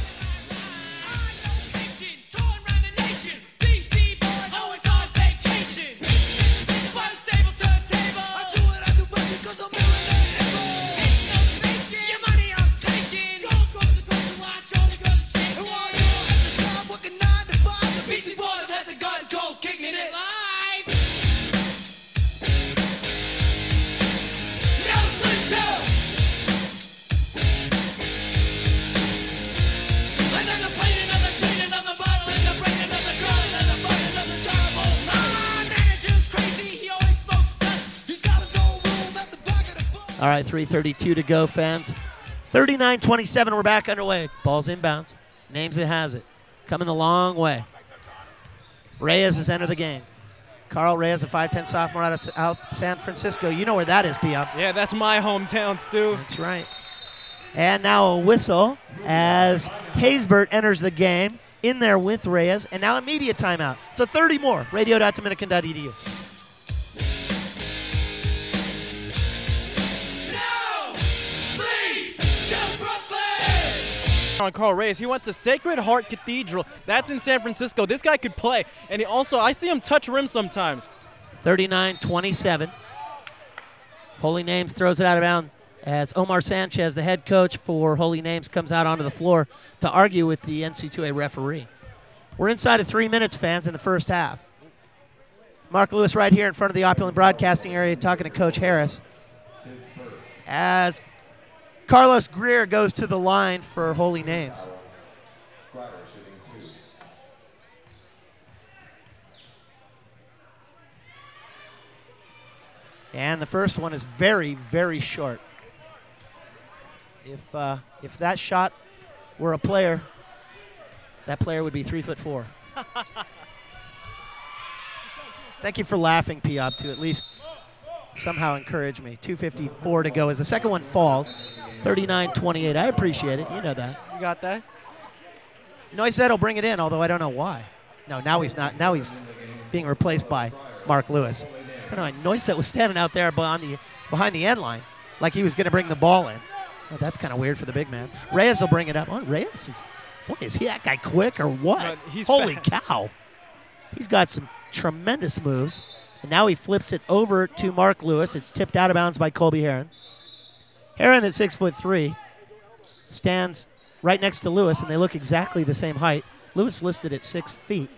All right, three thirty-two to go, fans. thirty-nine twenty-seven, we're back underway. Ball's inbounds. Names it, has it. Coming a long way. Reyes has entered the game. Carl Reyes, a five ten sophomore out of South San Francisco. You know where that is, P-Up. Yeah, that's my hometown, Stu. That's right. And now a whistle as Haysbert enters the game in there with Reyes. And now a media timeout. So thirty more. radio dot dominican dot e d u. On Carl Reyes, he went to Sacred Heart Cathedral. That's in San Francisco. This guy could play, and he also, I see him touch rim sometimes. thirty-nine twenty-seven. Holy Names throws it out of bounds as Omar Sanchez, the head coach for Holy Names, comes out onto the floor to argue with the N C double A referee. We're inside of three minutes, fans, in the first half. Mark Lewis right here in front of the Opulent Broadcasting area talking to Coach Harris. As Carlos Greer goes to the line for Holy Names. And the first one is very, very short. If uh, if that shot were a player, that player would be three foot four. Thank you for laughing, Piab, to at least somehow encourage me. two fifty-four to go as the second one falls. thirty-nine twenty-eight. I appreciate it. You know that. You got that? Noisette will bring it in, although I don't know why. No, now he's not. Now he's being replaced by Mark Lewis. I don't know. Noisette was standing out there behind the, behind the end line like he was going to bring the ball in. Well, that's kind of weird for the big man. Reyes will bring it up. Oh, Reyes? Boy, is he that guy quick or what? He's Holy fast. cow. He's got some tremendous moves. And now he flips it over to Mark Lewis. It's tipped out of bounds by Colby Heron. Heron at six foot three stands right next to Lewis, and they look exactly the same height. Lewis listed at six feet.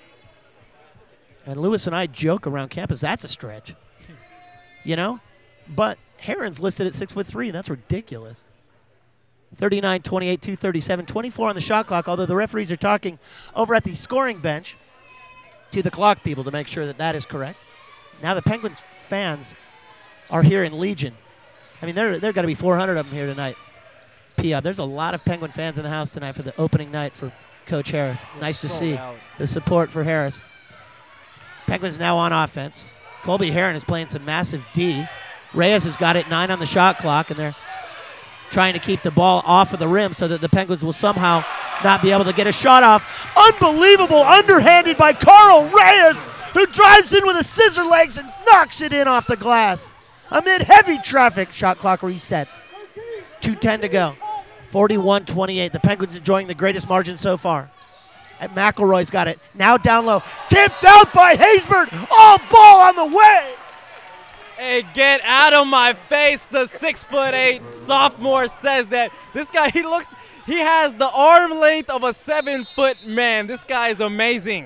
And Lewis and I joke around campus, that's a stretch. You know? But Heron's listed at six foot three, and that's ridiculous. thirty-nine twenty-eight, two thirty-seven, twenty-four on the shot clock, although the referees are talking over at the scoring bench to the clock people to make sure that that is correct. Now the Penguins fans are here in legion. I mean, there there got to be four hundred of them here tonight. P. There's a lot of Penguin fans in the house tonight for the opening night for Coach Harris. Nice to see the support for Harris. Penguins now on offense. Colby Heron is playing some massive D. Reyes has got it nine on the shot clock, and they're trying to keep the ball off of the rim so that the Penguins will somehow not be able to get a shot off. Unbelievable underhanded by Carl Reyes, who drives in with a scissor legs and knocks it in off the glass. Amid heavy traffic, shot clock resets. two ten to go. forty-one twenty-eight. The Penguins enjoying the greatest margin so far. And McElroy's got it. Now down low. Tipped out by Haysbert. All ball on the way. Hey, get out of my face. The six foot eight sophomore says that. This guy, he looks, he has the arm length of a seven foot man. This guy is amazing.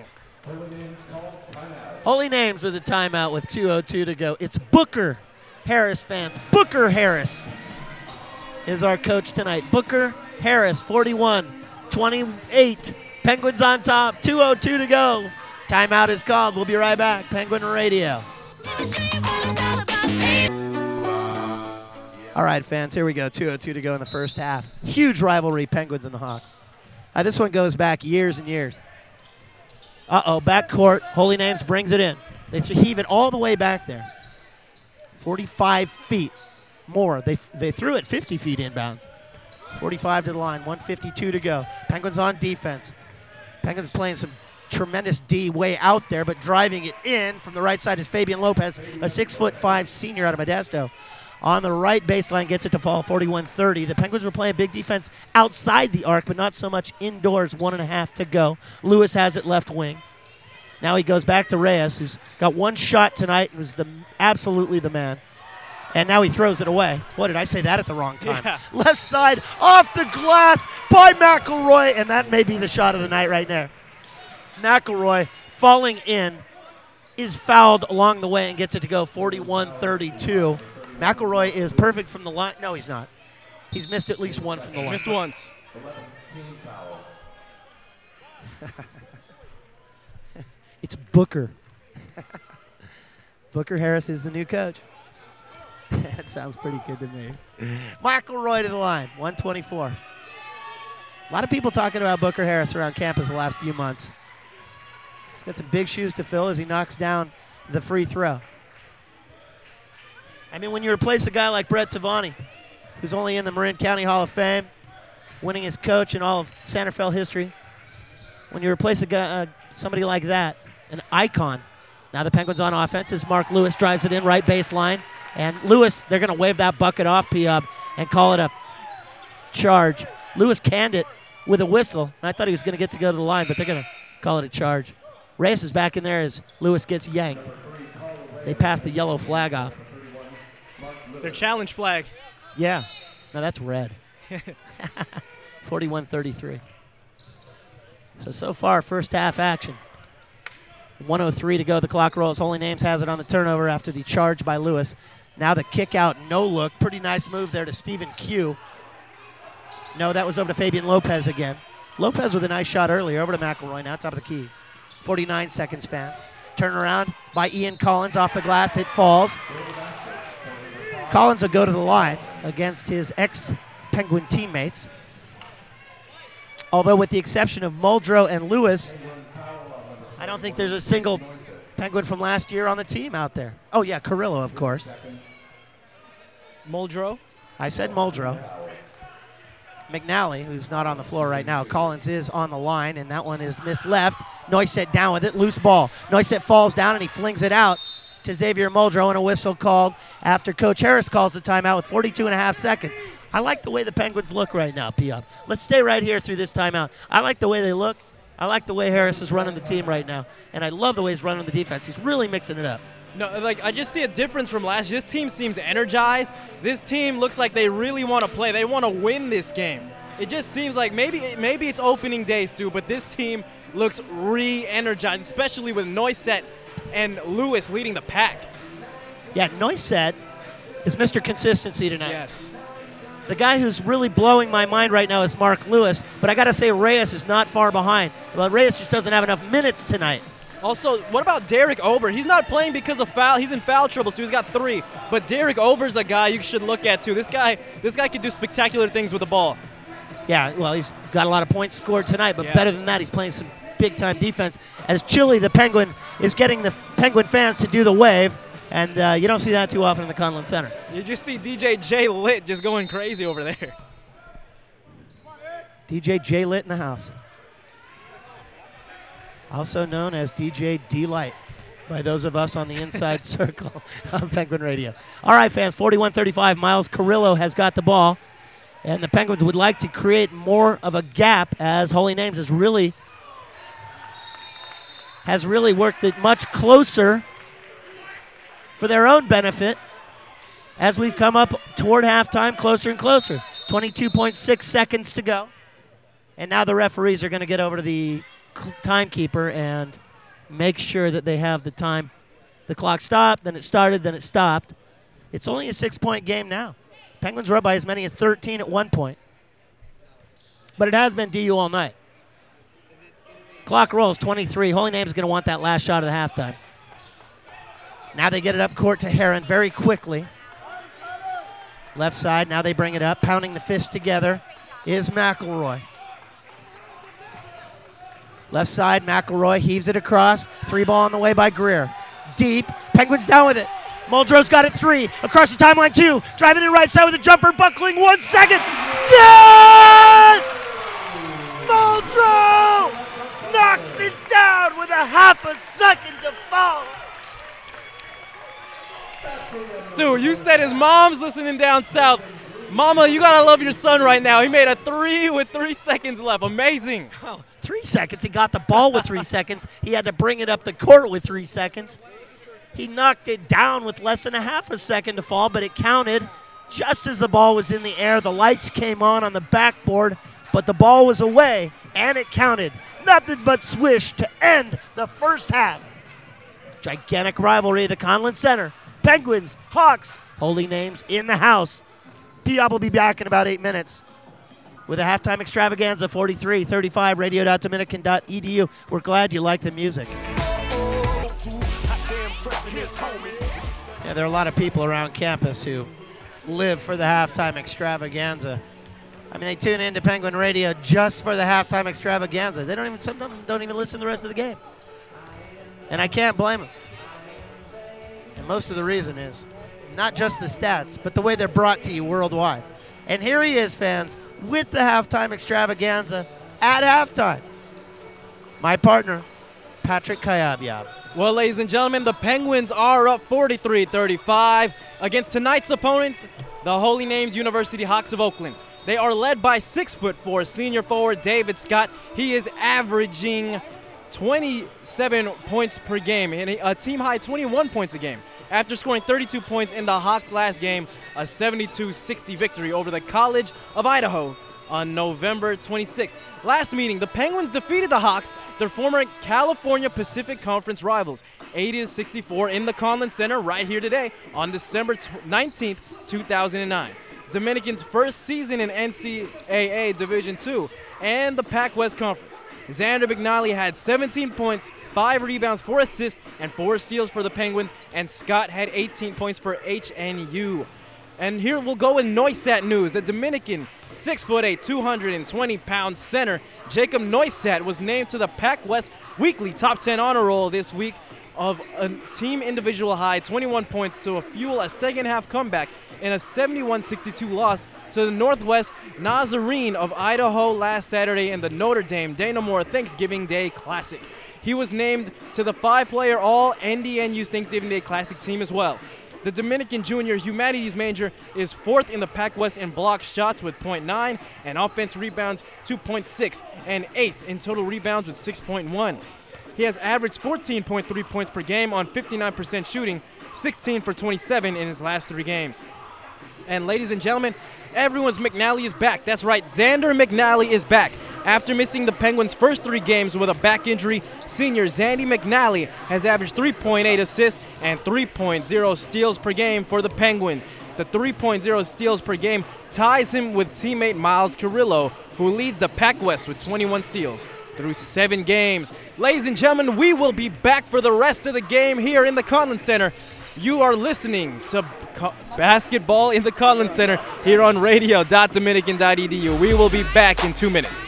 Holy Names with a timeout with two oh two to go. It's Booker Harris fans. Booker Harris is our coach tonight. Booker Harris, forty-one twenty-eight. Penguins on top, two oh two to go. Timeout is called. We'll be right back. Penguin Radio. All right, fans, here we go. two oh two to go in the first half. Huge rivalry, Penguins and the Hawks. Uh, this one goes back years and years. Uh-oh, backcourt. Holy Names brings it in. They heave it all the way back there. forty-five feet more. They, they threw it fifty feet inbounds. forty-five to the line, one fifty-two to go. Penguins on defense. Penguins playing some tremendous D way out there, but driving it in from the right side is Fabian Lopez, a six foot five senior out of Modesto. On the right baseline, gets it to fall, forty-one thirty. The Penguins were playing big defense outside the arc, but not so much indoors, one and a half to go. Lewis has it left wing. Now he goes back to Reyes, who's got one shot tonight and was the, absolutely the man. And now he throws it away. What, did I say that at the wrong time? Yeah. Left side, off the glass by McElroy, and that may be the shot of the night right there. McElroy falling in is fouled along the way and gets it to go forty-one thirty-two. McElroy is perfect from the line. No, he's not. He's missed at least one from the line. Missed once. It's Booker. Booker Harris is the new coach. That sounds pretty good to me. McElroy to the line, one twenty-four. A lot of people talking about Booker Harris around campus the last few months. He's got some big shoes to fill as he knocks down the free throw. I mean, when you replace a guy like Brett Tavani, who's only in the Marin County Hall of Fame, winning as coach in all of Santa Fe history, when you replace a guy, uh, somebody like that, an icon. Now the Penguins on offense as Mark Lewis drives it in right baseline. And Lewis, they're going to wave that bucket off, P-Up, and call it a charge. Lewis canned it with a whistle. And I thought he was going to get to go to the line, but they're going to call it a charge. Reyes is back in there as Lewis gets yanked. They pass the yellow flag off. Their challenge flag. Yeah. No, that's red. forty-one thirty-three. So, so far, first half action. one oh three to go. The clock rolls. Holy Names has it on the turnover after the charge by Lewis. Now the kick out, no look. Pretty nice move there to Stephen Q. No, that was over to Fabian Lopez again. Lopez with a nice shot earlier. Over to McElroy now, top of the key. forty-nine seconds, fans. Turn around by Ian Collins off the glass. It falls. Collins will go to the line against his ex-Penguin teammates. Although with the exception of Muldrow and Lewis, I don't think there's a single Penguin from last year on the team out there. Oh, yeah, Carrillo, of course. Muldrow? I said Muldrow. McNally, who's not on the floor right now. Collins is on the line, and that one is missed left. Neuset down with it, loose ball. Neuset falls down, and he flings it out to Xavier Muldrow, and a whistle called after Coach Harris calls the timeout with forty-two and a half seconds. I like the way the Penguins look right now, P-Up. Let's stay right here through this timeout. I like the way they look. I like the way Harris is running the team right now, and I love the way he's running the defense. He's really mixing it up. No, like I just see a difference from last year. This team seems energized. This team looks like they really want to play. They want to win this game. It just seems like maybe maybe it's opening day, Stu, but this team looks re-energized, especially with Neuset and Lewis leading the pack. Yeah, Neuset is Mister Consistency tonight. Yes. The guy who's really blowing my mind right now is Mark Lewis, but I got to say Reyes is not far behind. Well, Reyes just doesn't have enough minutes tonight. Also, what about Derek Ober? He's not playing because of foul. He's in foul trouble, so he's got three. But Derek Ober's a guy you should look at, too. This guy this guy can do spectacular things with the ball. Yeah, well, he's got a lot of points scored tonight, but yeah. better than that, he's playing some big-time defense. As Chile, the Penguin, is getting the Penguin fans to do the wave, and uh, you don't see that too often in the Conlon Center. You just see D J J Lit just going crazy over there. D J J Lit in the house. Also known as D J D-Light by those of us on the inside circle of Penguin Radio. All right, fans, forty-one thirty-five. Miles Carrillo has got the ball, and the Penguins would like to create more of a gap as Holy Names has really, has really worked it much closer for their own benefit as we've come up toward halftime, closer and closer. twenty-two point six seconds to go. And now the referees are going to get over to the timekeeper and make sure that they have the time. The clock stopped, then it started, then it stopped. It's only a six-point game now. Penguins were up by as many as thirteen at one point. But it has been D U all night. Clock rolls, twenty-three. Holy Name's going to want that last shot of the halftime. Now they get it up court to Heron very quickly. Left side, now they bring it up. Pounding the fist together is McElroy. Left side, McElroy heaves it across. Three ball on the way by Greer. Deep. Penguins down with it. Muldrow's got it three. Across the timeline, two. Driving in right side with a jumper. Buckling one second. Yes! Muldrow knocks it down with a half a second to fall. Stu, you said his mom's listening down south. Mama, you gotta love your son right now. He made a three with three seconds left. Amazing. Oh, three seconds. He got the ball with three seconds. He had to bring it up the court with three seconds. He knocked it down with less than a half a second to fall, but it counted just as the ball was in the air. The lights came on on the backboard, but the ball was away, and it counted. Nothing but swish to end the first half. Gigantic rivalry at the Conlon Center. Penguins, Hawks, Holy Names in the house. P-Up will be back in about eight minutes with a halftime extravaganza, forty-three thirty-five, radio dot dominican dot e d u. We're glad you like the music. Yeah, there are a lot of people around campus who live for the halftime extravaganza. I mean, they tune into Penguin Radio just for the halftime extravaganza. They don't even sometimes don't even listen to the rest of the game. And I can't blame them. And most of the reason is not just the stats, but the way they're brought to you worldwide. And here he is, fans, with the halftime extravaganza at halftime. My partner, Patrick Kayabyab. Well, ladies and gentlemen, the Penguins are up forty-three thirty-five against tonight's opponents, the Holy Names University Hawks of Oakland. They are led by six foot four senior forward David Scott. He is averaging twenty-seven points per game, and a team high twenty-one points a game. After scoring thirty-two points in the Hawks' last game, a seventy-two sixty victory over the College of Idaho on November twenty-sixth. Last meeting, the Penguins defeated the Hawks, their former California Pacific Conference rivals, eighty to sixty-four in the Conlin Center right here today on December nineteenth, two thousand nine. Dominican's first season in N C double A Division two and the Pac West Conference. Xander McNally had seventeen points, five rebounds, four assists, and four steals for the Penguins, and Scott had eighteen points for H N U. And here we'll go with Noisat news. The Dominican six foot eight, two hundred twenty pound center Jacob Noisat was named to the Pac West Weekly Top ten Honor Roll this week of a team individual high twenty-one points to fuel a second-half comeback in a seventy-one sixty-two loss to the Northwest Nazarene of Idaho last Saturday in the Notre Dame Dana Moore Thanksgiving Day Classic. He was named to the five-player All-N D N U Thanksgiving Day Classic team as well. The Dominican junior humanities major is fourth in the Pac West in block shots with point nine and offense rebounds two point six, and eighth in total rebounds with six point one. He has averaged fourteen point three points per game on fifty-nine percent shooting, sixteen for twenty-seven in his last three games. And ladies and gentlemen, everyone's McNally is back. That's right, Xander McNally is back. After missing the Penguins' first three games with a back injury, senior Zandy McNally has averaged three point eight assists and three point oh steals per game for the Penguins. The three point oh steals per game ties him with teammate Miles Carrillo, who leads the Pac West with twenty-one steals through seven games. Ladies and gentlemen, we will be back for the rest of the game here in the Conlin Center. You are listening to Co- Basketball in the Conlin Center here on radio dot dominican dot e d u. We will be back in two minutes.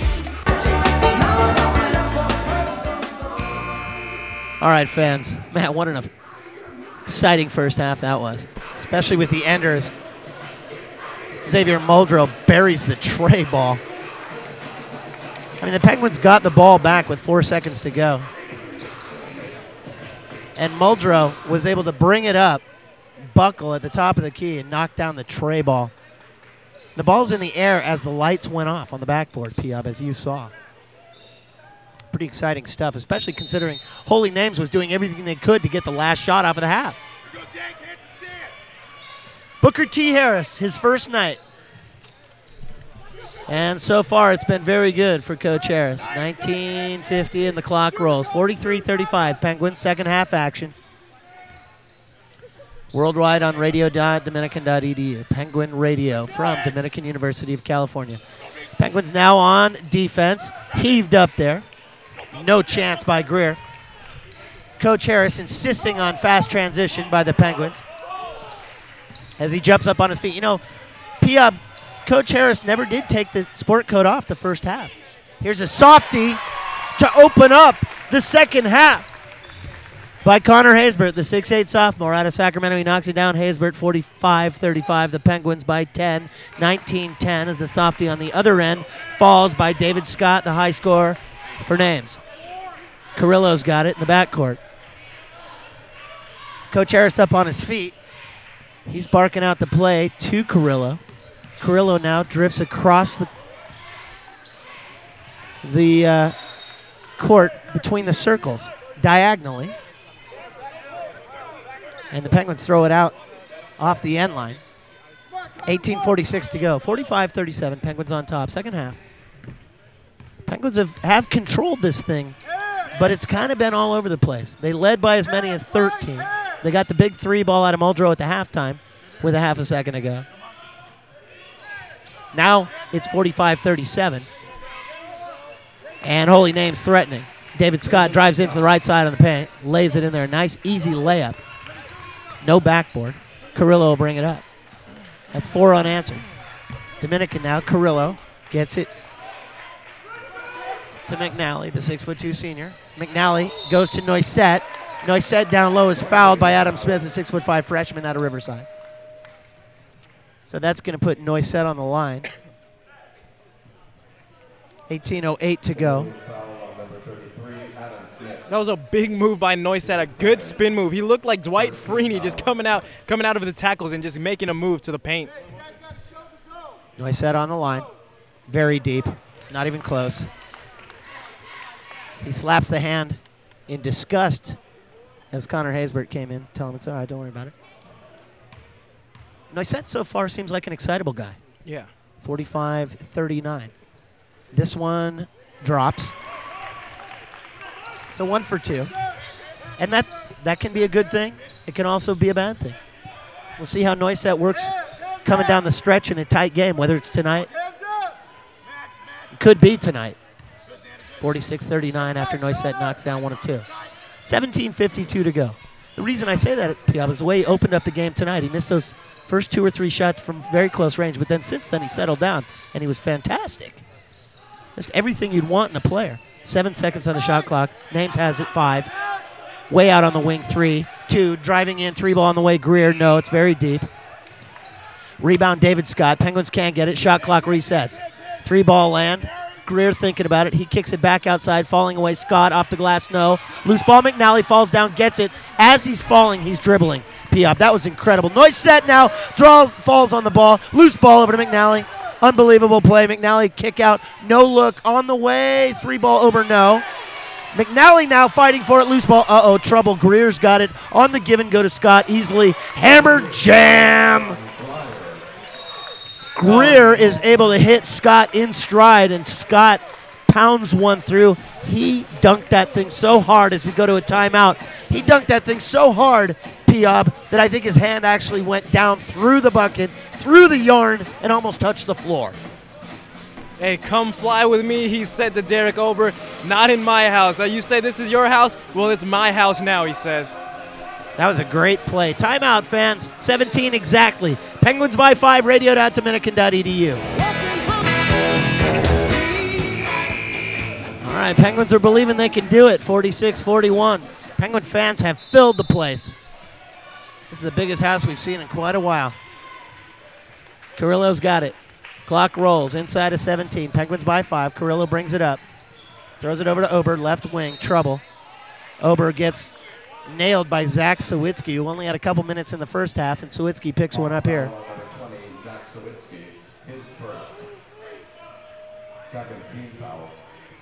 All right, fans. Man, what an exciting first half that was, especially with the enders. Xavier Muldrow buries the tray ball. I mean, the Penguins got the ball back with four seconds to go. And Muldrow was able to bring it up, buckle at the top of the key, and knock down the tray ball. The ball's in the air as the lights went off on the backboard, P-Up, as you saw. Pretty exciting stuff, especially considering Holy Names was doing everything they could to get the last shot off of the half. Booker T. Harris, his first night. And so far, it's been very good for Coach Harris. nineteen fifty and the clock rolls. forty-three thirty-five, Penguins, second half action. Worldwide on radio dot dominican dot e d u. Penguin Radio from Dominican University of California. Penguins now on defense. Heaved up there. No chance by Greer. Coach Harris insisting on fast transition by the Penguins as he jumps up on his feet. You know, P-Up, Coach Harris never did take the sport coat off the first half. Here's a softie to open up the second half by Connor Haysbert, the six eight sophomore out of Sacramento. He knocks it down. Haysbert, forty-five thirty-five. The Penguins by ten, nineteen ten, as the softie on the other end falls by David Scott, the high scorer for Names. Carrillo's got it in the backcourt. Coach Harris up on his feet. He's barking out the play to Carrillo. Carrillo now drifts across the the uh, court between the circles, diagonally. And the Penguins throw it out off the end line. eighteen forty-six to go. forty-five thirty-seven, Penguins on top. Second half. Penguins have, have controlled this thing, but it's kind of been all over the place. They led by as many as thirteen. They got the big three ball out of Muldrow at the halftime with a half a second to go. Now it's forty-five thirty-seven. And Holy Names threatening. David Scott drives in from the right side on the paint, lays it in there. Nice, easy layup. No backboard. Carrillo will bring it up. That's four unanswered. Dominican now. Carrillo gets it to McNally, the six foot two senior. McNally goes to Noisette. Noisette down low is fouled by Adam Smith, the six foot five freshman out of Riverside. So that's going to put Noisette on the line. eighteen oh eight to go. That was a big move by Noisette, a good spin move. He looked like Dwight Freeney just coming out coming out of the tackles and just making a move to the paint. Noisette on the line. Very deep. Not even close. He slaps the hand in disgust as Connor Haysbert came in. Tell him it's all right, don't worry about it. Noisette so far seems like an excitable guy. Yeah. forty-five thirty-nine. This one drops. So one for two. And that, that can be a good thing. It can also be a bad thing. We'll see how Noisette works coming down the stretch in a tight game, whether it's tonight. It could be tonight. forty-six thirty-nine after Noisette knocks down one of two. seventeen fifty-two to go. The reason I say that, Piab, is the way he opened up the game tonight. He missed those first two or three shots from very close range, but then since then he settled down, and he was fantastic. Just everything you'd want in a player. Seven seconds on the shot clock. Names has it, five. Way out on the wing, three. Two, driving in, three ball on the way, Greer. No, it's very deep. Rebound, David Scott. Penguins can't get it. Shot clock resets. Three ball land. Greer thinking about it. He kicks it back outside, falling away. Scott off the glass, no. Loose ball, McNally falls down, gets it. As he's falling, he's dribbling. Piab, that was incredible. Noisette now, draws, falls on the ball. Loose ball over to McNally. Unbelievable play. McNally kick out, no look, on the way. Three ball over, no. McNally now fighting for it. Loose ball, uh-oh, trouble. Greer's got it on the give and go to Scott. Easily hammer jam. Greer is able to hit Scott in stride, and Scott pounds one through. He dunked that thing so hard as we go to a timeout. He dunked that thing so hard, Piab, that I think his hand actually went down through the bucket, through the yarn, and almost touched the floor. Hey, come fly with me, he said to Derek Ober. Not in my house. Uh, you say this is your house? Well, it's my house now, he says. That was a great play. Timeout, fans. seventeen exactly. Penguins by five, radio dot dominican dot e d u. All right, Penguins are believing they can do it, forty-six forty-one. Penguin fans have filled the place. This is the biggest house we've seen in quite a while. Carrillo's got it. Clock rolls inside of seventeen. Penguins by five. Carrillo brings it up. Throws it over to Ober, left wing, trouble. Ober gets nailed by Zach Sawicki, who only had a couple minutes in the first half, and Sawicki picks one up here. Zach Sawicki, his first. Second team foul.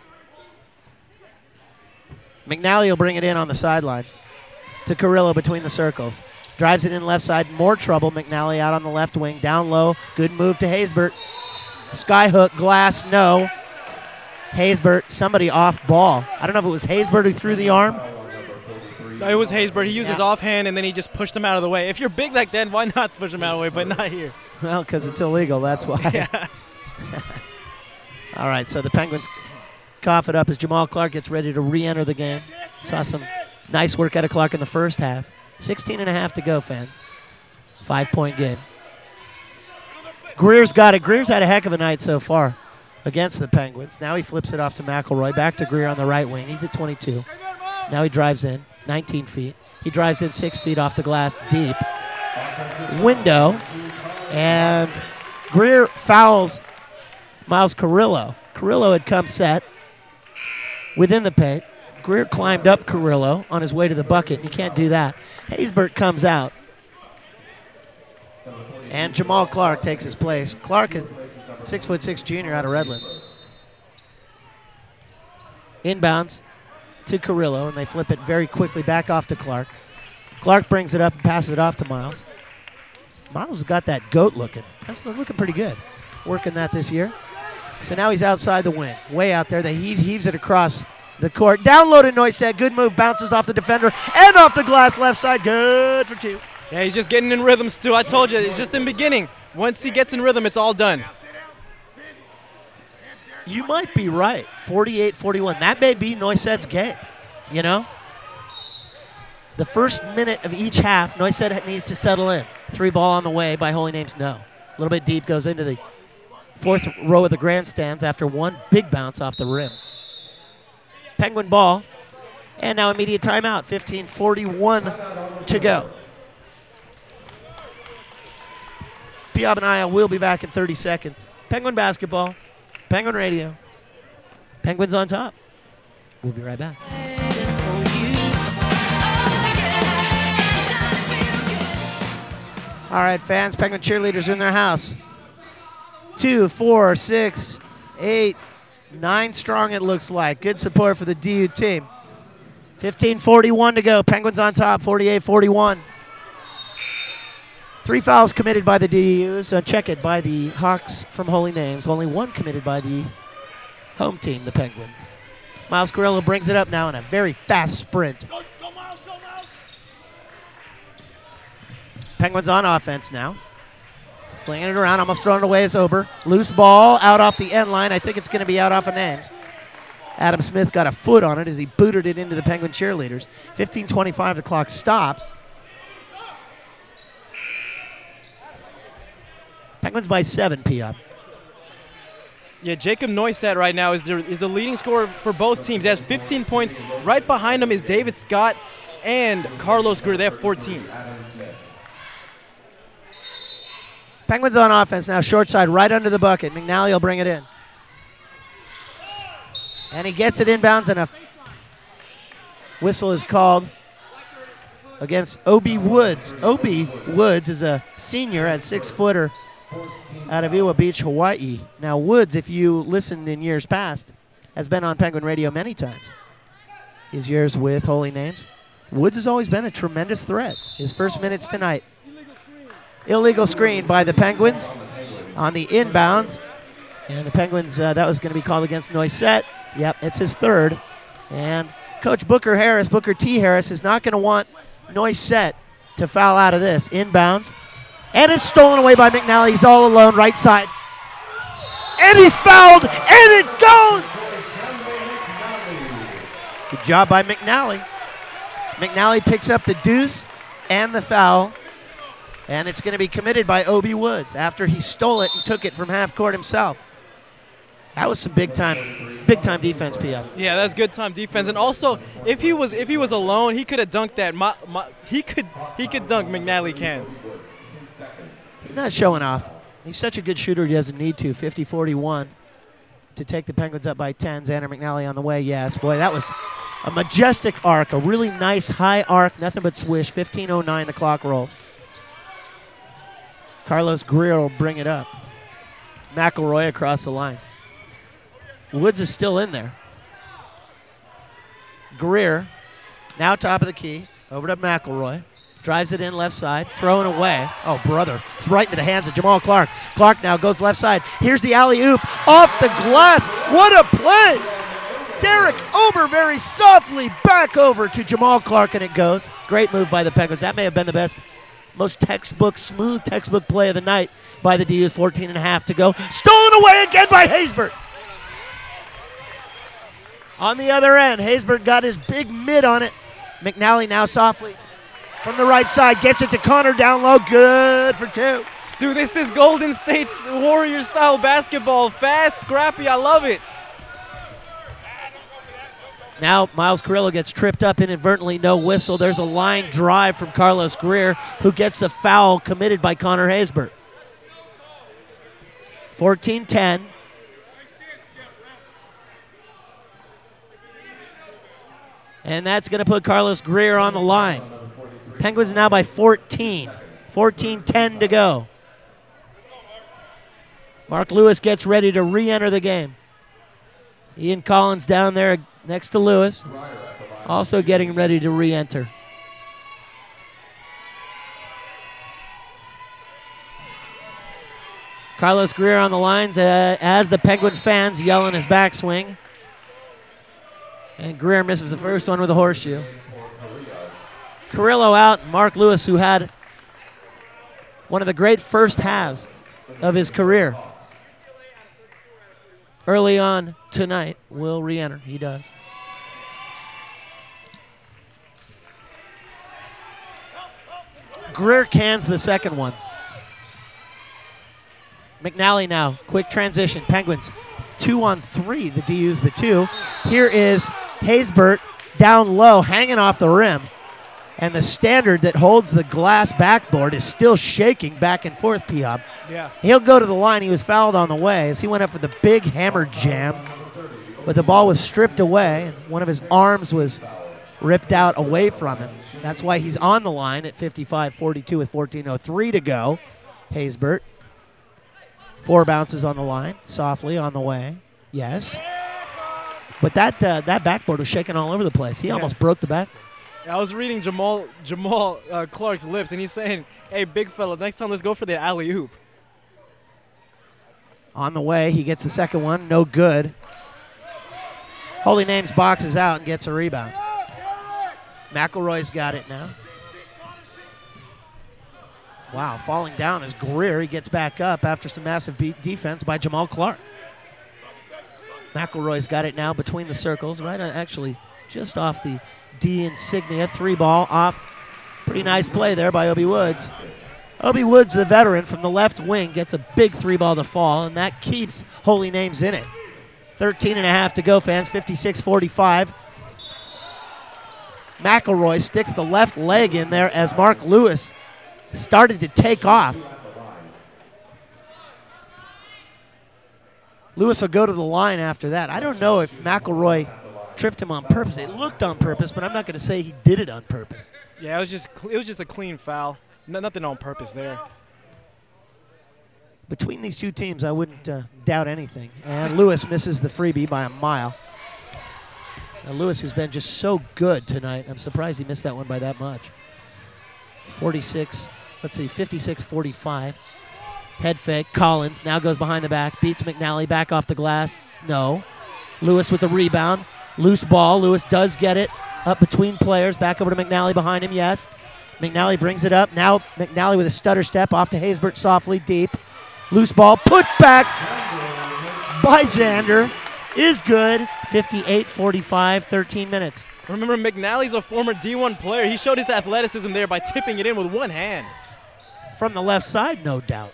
McNally will bring it in on the sideline to Carrillo between the circles. Drives it in left side, more trouble. McNally out on the left wing, down low. Good move to Haysbert. Skyhook, glass, no. Haysbert, somebody off ball. I don't know if it was Haysbert who threw the arm. It was Haysbert. He used yeah. his offhand, and then he just pushed him out of the way. If you're big like that, why not push him out of the way, but not here? Well, because it's illegal, that's why. Yeah. All right, so the Penguins cough it up as Jamal Clark gets ready to re-enter the game. Saw some nice work out of Clark in the first half. sixteen and a half to go, fans. Five-point game. Greer's got it. Greer's had a heck of a night so far against the Penguins. Now he flips it off to McElroy. Back to Greer on the right wing. He's at twenty-two. Now he drives in, nineteen feet. He drives in six feet off the glass, deep. Window. And Greer fouls Miles Carrillo. Carrillo had come set within the paint. Greer climbed up Carrillo on his way to the bucket. You can't do that. Haysbert comes out. And Jamal Clark takes his place. Clark is six foot six junior out of Redlands. Inbounds to Carrillo, and they flip it very quickly back off to Clark. Clark brings it up and passes it off to Miles. Miles has got that goat looking. That's looking pretty good. Working that this year. So now he's outside the wing. Way out there. He heaves it across the court. Down low to Noisette. Good move. Bounces off the defender and off the glass left side. Good for two. Yeah, he's just getting in rhythms, too. I told you, it's just in beginning. Once he gets in rhythm, it's all done. You might be right. forty-eight forty-one. That may be Noisette's game, you know? The first minute of each half, Noisette needs to settle in. Three ball on the way by Holy Names, no. A little bit deep, goes into the fourth row of the grandstands after one big bounce off the rim. Penguin ball, and now immediate timeout. fifteen forty-one to go. Piab and I will be back in thirty seconds. Penguin basketball, Penguin radio, Penguins on top. We'll be right back. All right, fans, Penguin cheerleaders are in their house. two, four, six, eight, nine strong it looks like. Good support for the D U team. fifteen forty-one to go. Penguins on top, forty-eight forty-one. Three fouls committed by the D Us. Uh, check it by the Hawks from Holy Names. Only one committed by the home team, the Penguins. Miles Carrillo brings it up now in a very fast sprint. Penguins on offense now. Flinging it around, almost throwing it away as Ober. Loose ball out off the end line. I think it's going to be out off of Names. Adam Smith got a foot on it as he booted it into the Penguin cheerleaders. fifteen twenty-five, the clock stops. Penguins by seven, P M. Yeah, Jacob Neustat right now is the, is the leading scorer for both teams. He has fifteen points. Right behind him is David Scott and Carlos Greer. They have fourteen. Penguins on offense now, short side, right under the bucket. McNally will bring it in. And he gets it inbounds, and a whistle is called against Obi Woods. Obi Woods is a senior at six-footer out of Iwa Beach, Hawaii. Now, Woods, if you listened in years past, has been on Penguin Radio many times. His years with Holy Names. Woods has always been a tremendous threat. His first minutes tonight. Illegal screen by the Penguins on the inbounds. And the Penguins, uh, that was going to be called against Neustat. Yep, it's his third. And Coach Booker Harris, Booker T. Harris, is not going to want Neustat to foul out of this. Inbounds. And it's stolen away by McNally. He's all alone, right side. And he's fouled, and it goes! Good job by McNally. McNally picks up the deuce and the foul. And it's going to be committed by Obi Woods after he stole it and took it from half court himself. That was some big time, big time defense, P M. Yeah, that's good time defense. And also, if he was if he was alone, he could have dunked that. My, my, he could he could dunk. McNally can. He's not showing off. He's such a good shooter. He doesn't need to. fifty forty-one to take the Penguins up by ten. Xander McNally on the way. Yes, boy, that was a majestic arc, a really nice high arc, nothing but swish. fifteen oh nine, the clock rolls. Carlos Greer will bring it up. McElroy across the line. Woods is still in there. Greer, now top of the key, over to McElroy. Drives it in left side, throwing away. Oh, brother. It's right into the hands of Jamal Clark. Clark now goes left side. Here's the alley-oop off the glass. What a play! Derek Ober very softly back over to Jamal Clark, and it goes. Great move by the Penguins. That may have been the best, most textbook, smooth textbook play of the night by the D Us. fourteen and a half to go. Stolen away again by Haysbert. On the other end, Haysbert got his big mid on it. McNally now softly from the right side, gets it to Connor down low. Good for two. Stu, this is Golden State's Warrior-style basketball. Fast, scrappy, I love it. Now Miles Carrillo gets tripped up inadvertently, no whistle. There's a line drive from Carlos Greer, who gets the foul committed by Connor Haysbert. fourteen ten. And that's going to put Carlos Greer on the line. Penguins now by fourteen. fourteen ten to go. Mark Lewis gets ready to re-enter the game. Ian Collins down there next to Lewis, also getting ready to re-enter. Carlos Greer on the lines uh, as the Penguin fans yell in his backswing. And Greer misses the first one with a horseshoe. Carrillo out. Mark Lewis, who had one of the great first halves of his career early on tonight, will re-enter. He does. Greer cans the second one. McNally now, quick transition. Penguins two on three. The D U's the two. Here is Haysbert down low, hanging off the rim. And the standard that holds the glass backboard is still shaking back and forth, P-Hop. Yeah. He'll go to the line. He was fouled on the way as he went up for the big hammer jam. But the ball was stripped away, and one of his arms was ripped out away from him. That's why he's on the line at fifty-five forty-two with fourteen oh three to go. Haysbert. Four bounces on the line, softly on the way. Yes. But that uh, that backboard was shaking all over the place. He Yeah. almost broke the back. I was reading Jamal Jamal uh, Clark's lips, and he's saying, "Hey, big fella, next time let's go for the alley oop." On the way, he gets the second one. No good. Holy Names boxes out and gets a rebound. McElroy's got it now. Wow, falling down is Greer. He gets back up after some massive beat defense by Jamal Clark. McElroy's got it now between the circles, right? uh, Actually, just off the D insignia. Three ball off. Pretty nice play there by Obi Woods. Obi Woods, the veteran from the left wing, gets a big three ball to fall, and that keeps Holy Names in it. thirteen and a half to go, fans. fifty-six forty-five. McElroy sticks the left leg in there as Mark Lewis started to take off. Lewis will go to the line after that. I don't know if McElroy tripped him on purpose. It looked on purpose, but I'm not going to say he did it on purpose. Yeah, it was just cl- it was just a clean foul. No, nothing on purpose there. Between these two teams, I wouldn't uh, doubt anything. And Lewis misses the freebie by a mile. Now Lewis, who's been just so good tonight, I'm surprised he missed that one by that much. forty-six, let's see, fifty-six forty-five. Head fake. Collins now goes behind the back, beats McNally back off the glass. No. Lewis with the rebound. Loose ball. Lewis does get it up between players. Back over to McNally behind him, yes. McNally brings it up. Now McNally with a stutter step off to Haysbert softly deep. Loose ball put back by Xander is good. fifty-eight forty-five, thirteen minutes. Remember, McNally's a former D one player. He showed his athleticism there by tipping it in with one hand. From the left side, no doubt.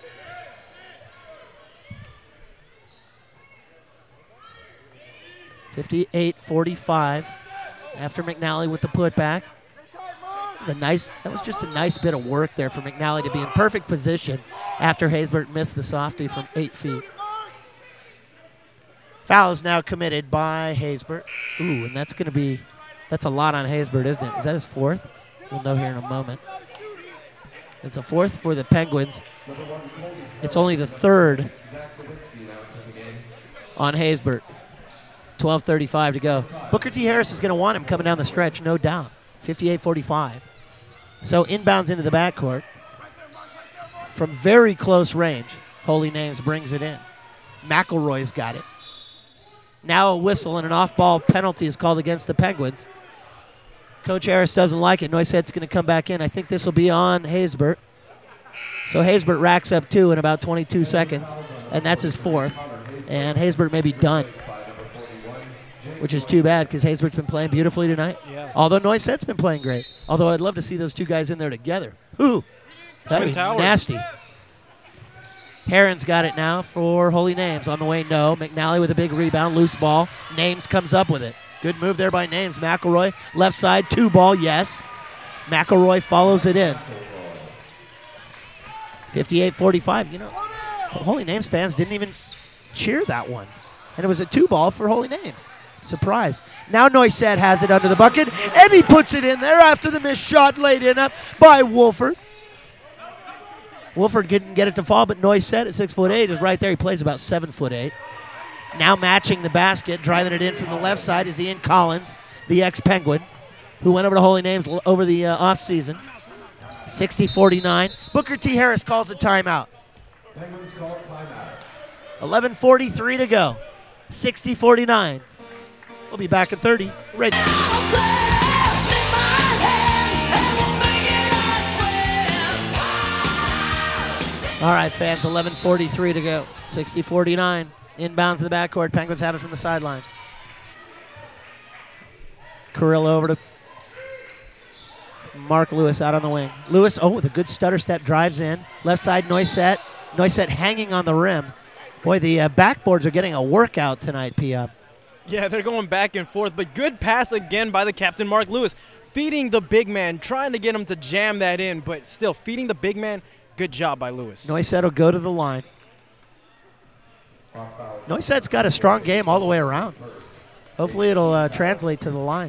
fifty-eight forty-five after McNally with the putback. The nice, that was just a nice bit of work there for McNally to be in perfect position after Haysbert missed the softie from eight feet. Foul is now committed by Haysbert. Ooh, and that's going to be, that's a lot on Haysbert, isn't it? Is that his fourth? We'll know here in a moment. It's a fourth for the Penguins. It's only the third on Haysbert. twelve thirty-five to go. Booker T. Harris is going to want him coming down the stretch, no doubt. fifty-eight forty-five. So inbounds into the backcourt. From very close range, Holy Names brings it in. McElroy's got it. Now a whistle and an off-ball penalty is called against the Penguins. Coach Harris doesn't like it. Noisette's going to come back in. I think this will be on Haysbert. So Haysbert racks up two in about twenty-two seconds, and that's his fourth. And Haysbert may be done, which is too bad because Haysbert's been playing beautifully tonight. Yeah. Although Noisette's been playing great. Although I'd love to see those two guys in there together. Ooh, that'd be Towers. nasty. Heron's got it now for Holy Names. On the way, no. McNally with a big rebound, loose ball. Names comes up with it. Good move there by Names. McElroy, left side, two ball, yes. McElroy follows it in. fifty-eight forty-five. You know, Holy Names fans didn't even cheer that one. And it was a two ball for Holy Names. Surprise. Now Noisette has it under the bucket, and he puts it in there after the missed shot laid in up by Wolford. Wolford didn't get it to fall, but Noisette at six foot eight is right there. He plays about seven foot eight. Now matching the basket, driving it in from the left side is Ian Collins, the ex-Penguin, who went over to Holy Names l- over the uh, offseason. sixty forty-nine. Booker T. Harris calls a timeout. Penguins call timeout. eleven forty-three to go. sixty forty-nine. We'll be back at thirty. Ready. All right, fans, eleven forty-three to go. sixty forty-nine. Inbounds to the backcourt. Penguins have it from the sideline. Carrillo over to Mark Lewis out on the wing. Lewis, oh, with a good stutter step, drives in. Left side, Noisette. Noisette hanging on the rim. Boy, the uh, backboards are getting a workout tonight, P-Up. Yeah, they're going back and forth, but good pass again by the captain, Mark Lewis. Feeding the big man, trying to get him to jam that in, but still feeding the big man. Good job by Lewis. Noisette will go to the line. Noisette's got a strong game all the way around. Hopefully it'll uh, translate to the line.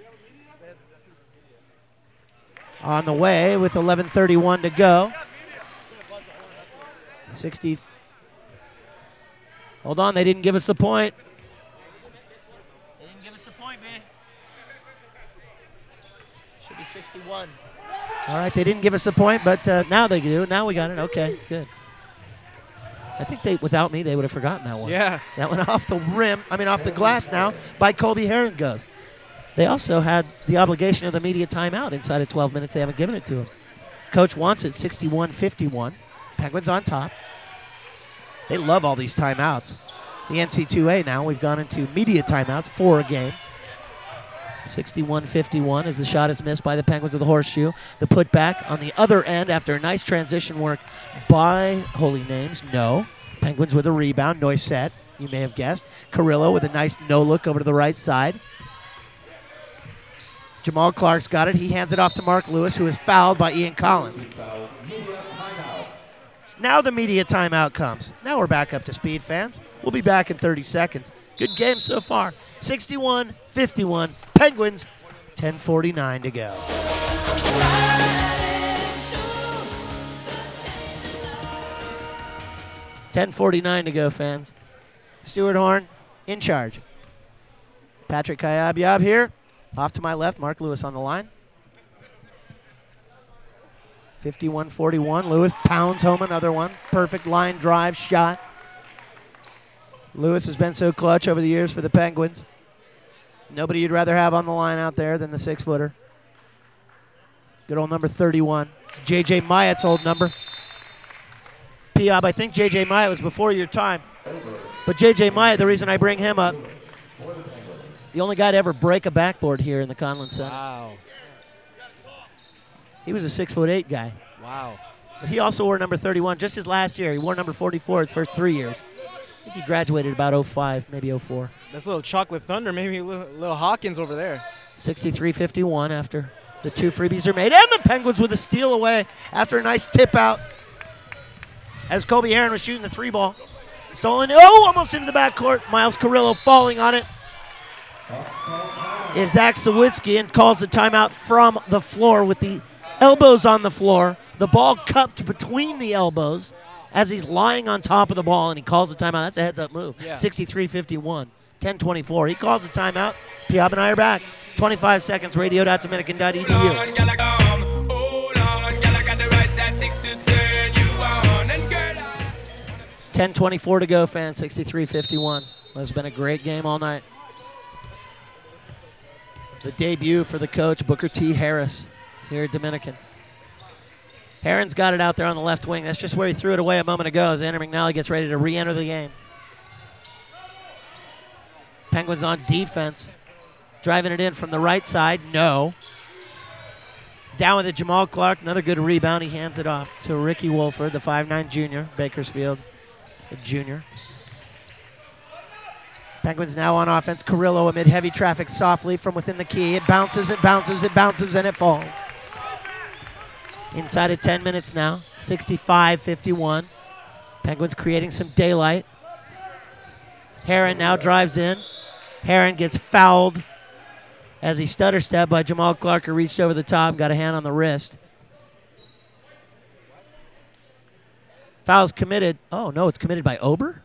On the way with eleven thirty-one to go. sixty. Hold on, they didn't give us the point. They didn't give us the point, man. Should be sixty-one. All right, they didn't give us the point, but uh, now they do. Now we got it. Okay, good. I think they, without me, they would have forgotten that one. Yeah. That one off the rim, I mean off the glass now, by Colby Heron goes. They also had the obligation of the media timeout inside of twelve minutes. They haven't given it to him. Coach wants it sixty-one fifty-one. Penguins on top. They love all these timeouts. The N C double A now, we've gone into media timeouts, four a game. sixty-one fifty-one as the shot is missed by the Penguins of the Horseshoe. The putback on the other end after a nice transition work by Holy Names. No. Penguins with a rebound. Noisette, you may have guessed. Carrillo with a nice no-look over to the right side. Jamal Clark's got it. He hands it off to Mark Lewis, who is fouled by Ian Collins. Now the media timeout comes. Now we're back up to speed, fans. We'll be back in thirty seconds. Good game so far. sixty-one fifty-one. Penguins, ten forty-nine to go. ten forty-nine to go, fans. Stuart Horn in charge. Patrick Kayabyab here. Off to my left, Mark Lewis on the line. fifty-one forty-one. Lewis pounds home another one. Perfect line drive shot. Lewis has been so clutch over the years for the Penguins. Nobody you'd rather have on the line out there than the six-footer. Good old number thirty-one. J J Myatt's old number. P-Ob, I think J J Myatt was before your time. But J J Myatt, the reason I bring him up, the only guy to ever break a backboard here in the Conlon Center. Wow. He was a six foot eight guy. Wow. But he also wore number thirty-one just his last year. He wore number forty-four his first three years. I think he graduated about oh five, maybe oh four. That's a little Chocolate Thunder, maybe a little, little Hawkins over there. sixty-three fifty-one after the two freebies are made. And the Penguins with a steal away after a nice tip out. As Colby Heron was shooting the three ball. Stolen. Oh, almost into the backcourt. Miles Carrillo falling on it. Is Zach Sawitsky and calls the timeout from the floor with the elbows on the floor. The ball cupped between the elbows as he's lying on top of the ball, and he calls the timeout. That's a heads-up move. Yeah. sixty-three fifty-one, ten twenty-four. He calls the timeout. P-Ob and I are back. twenty-five seconds, radio dot dominican dot e d u. ten twenty-four to go, fans. sixty-three fifty-one. It's been a great game all night. The debut for the coach, Booker T. Harris, here at Dominican. Heron's got it out there on the left wing. That's just where he threw it away a moment ago as Andrew McNally gets ready to re-enter the game. Penguins on defense. Driving it in from the right side. No. Down with it, Jamal Clark. Another good rebound. He hands it off to Ricky Wolford, the five nine junior, Bakersfield, the junior. Penguins now on offense. Carrillo amid heavy traffic softly from within the key. It bounces, it bounces, it bounces, and it falls. Inside of ten minutes now. sixty-five fifty-one. Penguins creating some daylight. Heron now drives in. Heron gets fouled as he stutter stepped by Jamal Clark, who reached over the top, got a hand on the wrist. Foul's committed. Oh, no, it's committed by Ober?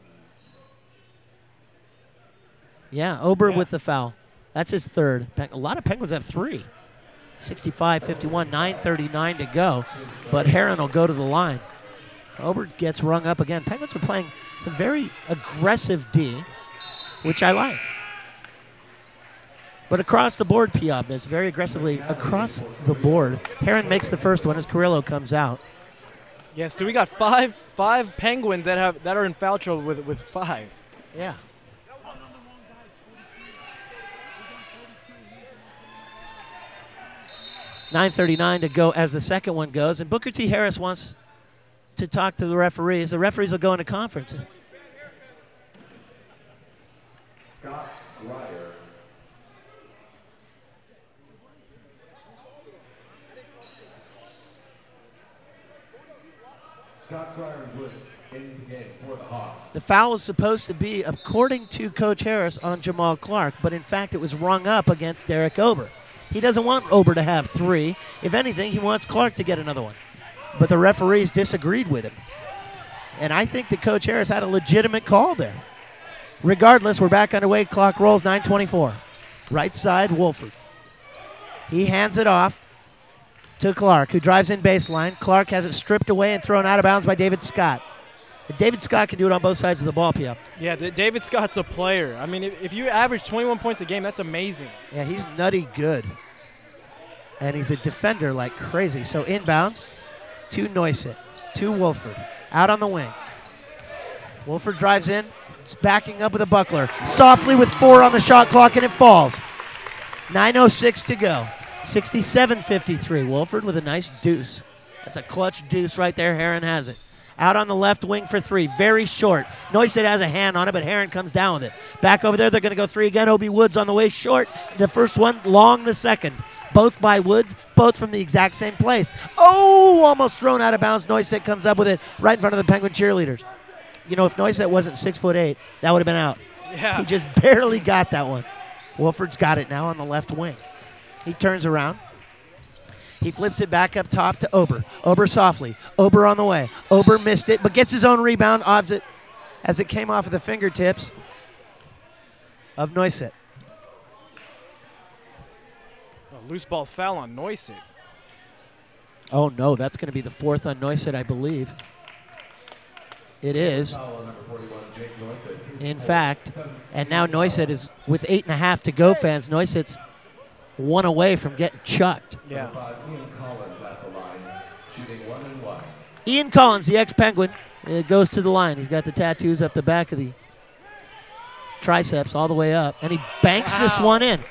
Yeah, Ober yeah. with the foul. That's his third. A lot of Penguins have three. sixty-five fifty-one, nine thirty-nine to go. But Heron will go to the line. Ober gets rung up again. Penguins are playing some very aggressive D, which I like. But across the board, P-Ob, there's very aggressively across the board. Heron makes the first one as Carrillo comes out. Yes, do we got five five Penguins that have that are in foul trouble with with five. Yeah. nine thirty-nine to go as the second one goes. And Booker T. Harris wants to talk to the referees. The referees will go into conference. Scott Grier. Scott Grier was in the game for the Hawks. The foul was supposed to be, according to Coach Harris, on Jamal Clark, but in fact it was rung up against Derek Ober. He doesn't want Ober to have three. If anything, he wants Clark to get another one. But the referees disagreed with him. And I think that Coach Harris had a legitimate call there. Regardless, we're back underway. Clock rolls, nine twenty-four. Right side, Wolford. He hands it off to Clark, who drives in baseline. Clark has it stripped away and thrown out of bounds by David Scott. David Scott can do it on both sides of the ball, P F. Yeah, the, David Scott's a player. I mean, if, if you average twenty-one points a game, that's amazing. Yeah, he's nutty good. And he's a defender like crazy. So inbounds to Neuset, to Wolford. Out on the wing. Wolford drives in. It's backing up with a buckler. Softly with four on the shot clock, and it falls. nine oh six to go. sixty-seven fifty-three. Wolford with a nice deuce. That's a clutch deuce right there. Heron has it. Out on the left wing for three. Very short. Neuset has a hand on it, but Heron comes down with it. Back over there, they're going to go three again. Obi Woods on the way short. The first one, long the second. Both by Woods, both from the exact same place. Oh, almost thrown out of bounds. Neuset comes up with it right in front of the Penguin cheerleaders. You know, if Neuset wasn't six foot eight, that would have been out. Yeah. He just barely got that one. Wolford's got it now on the left wing. He turns around. He flips it back up top to Ober. Ober softly. Ober on the way. Ober missed it, but gets his own rebound odds it as it came off of the fingertips of Neuset. A loose ball foul on Neuset. Oh, no, that's going to be the fourth on Neuset, I believe. It is. In fact, and now Neuset is with eight and a half to go, fans. Neuset's one away from getting chucked. Yeah. Ian Collins at the line, shooting one and one. Ian Collins, the ex-Penguin, uh, goes to the line. He's got the tattoos up the back of the triceps all the way up, and he banks wow. this one in.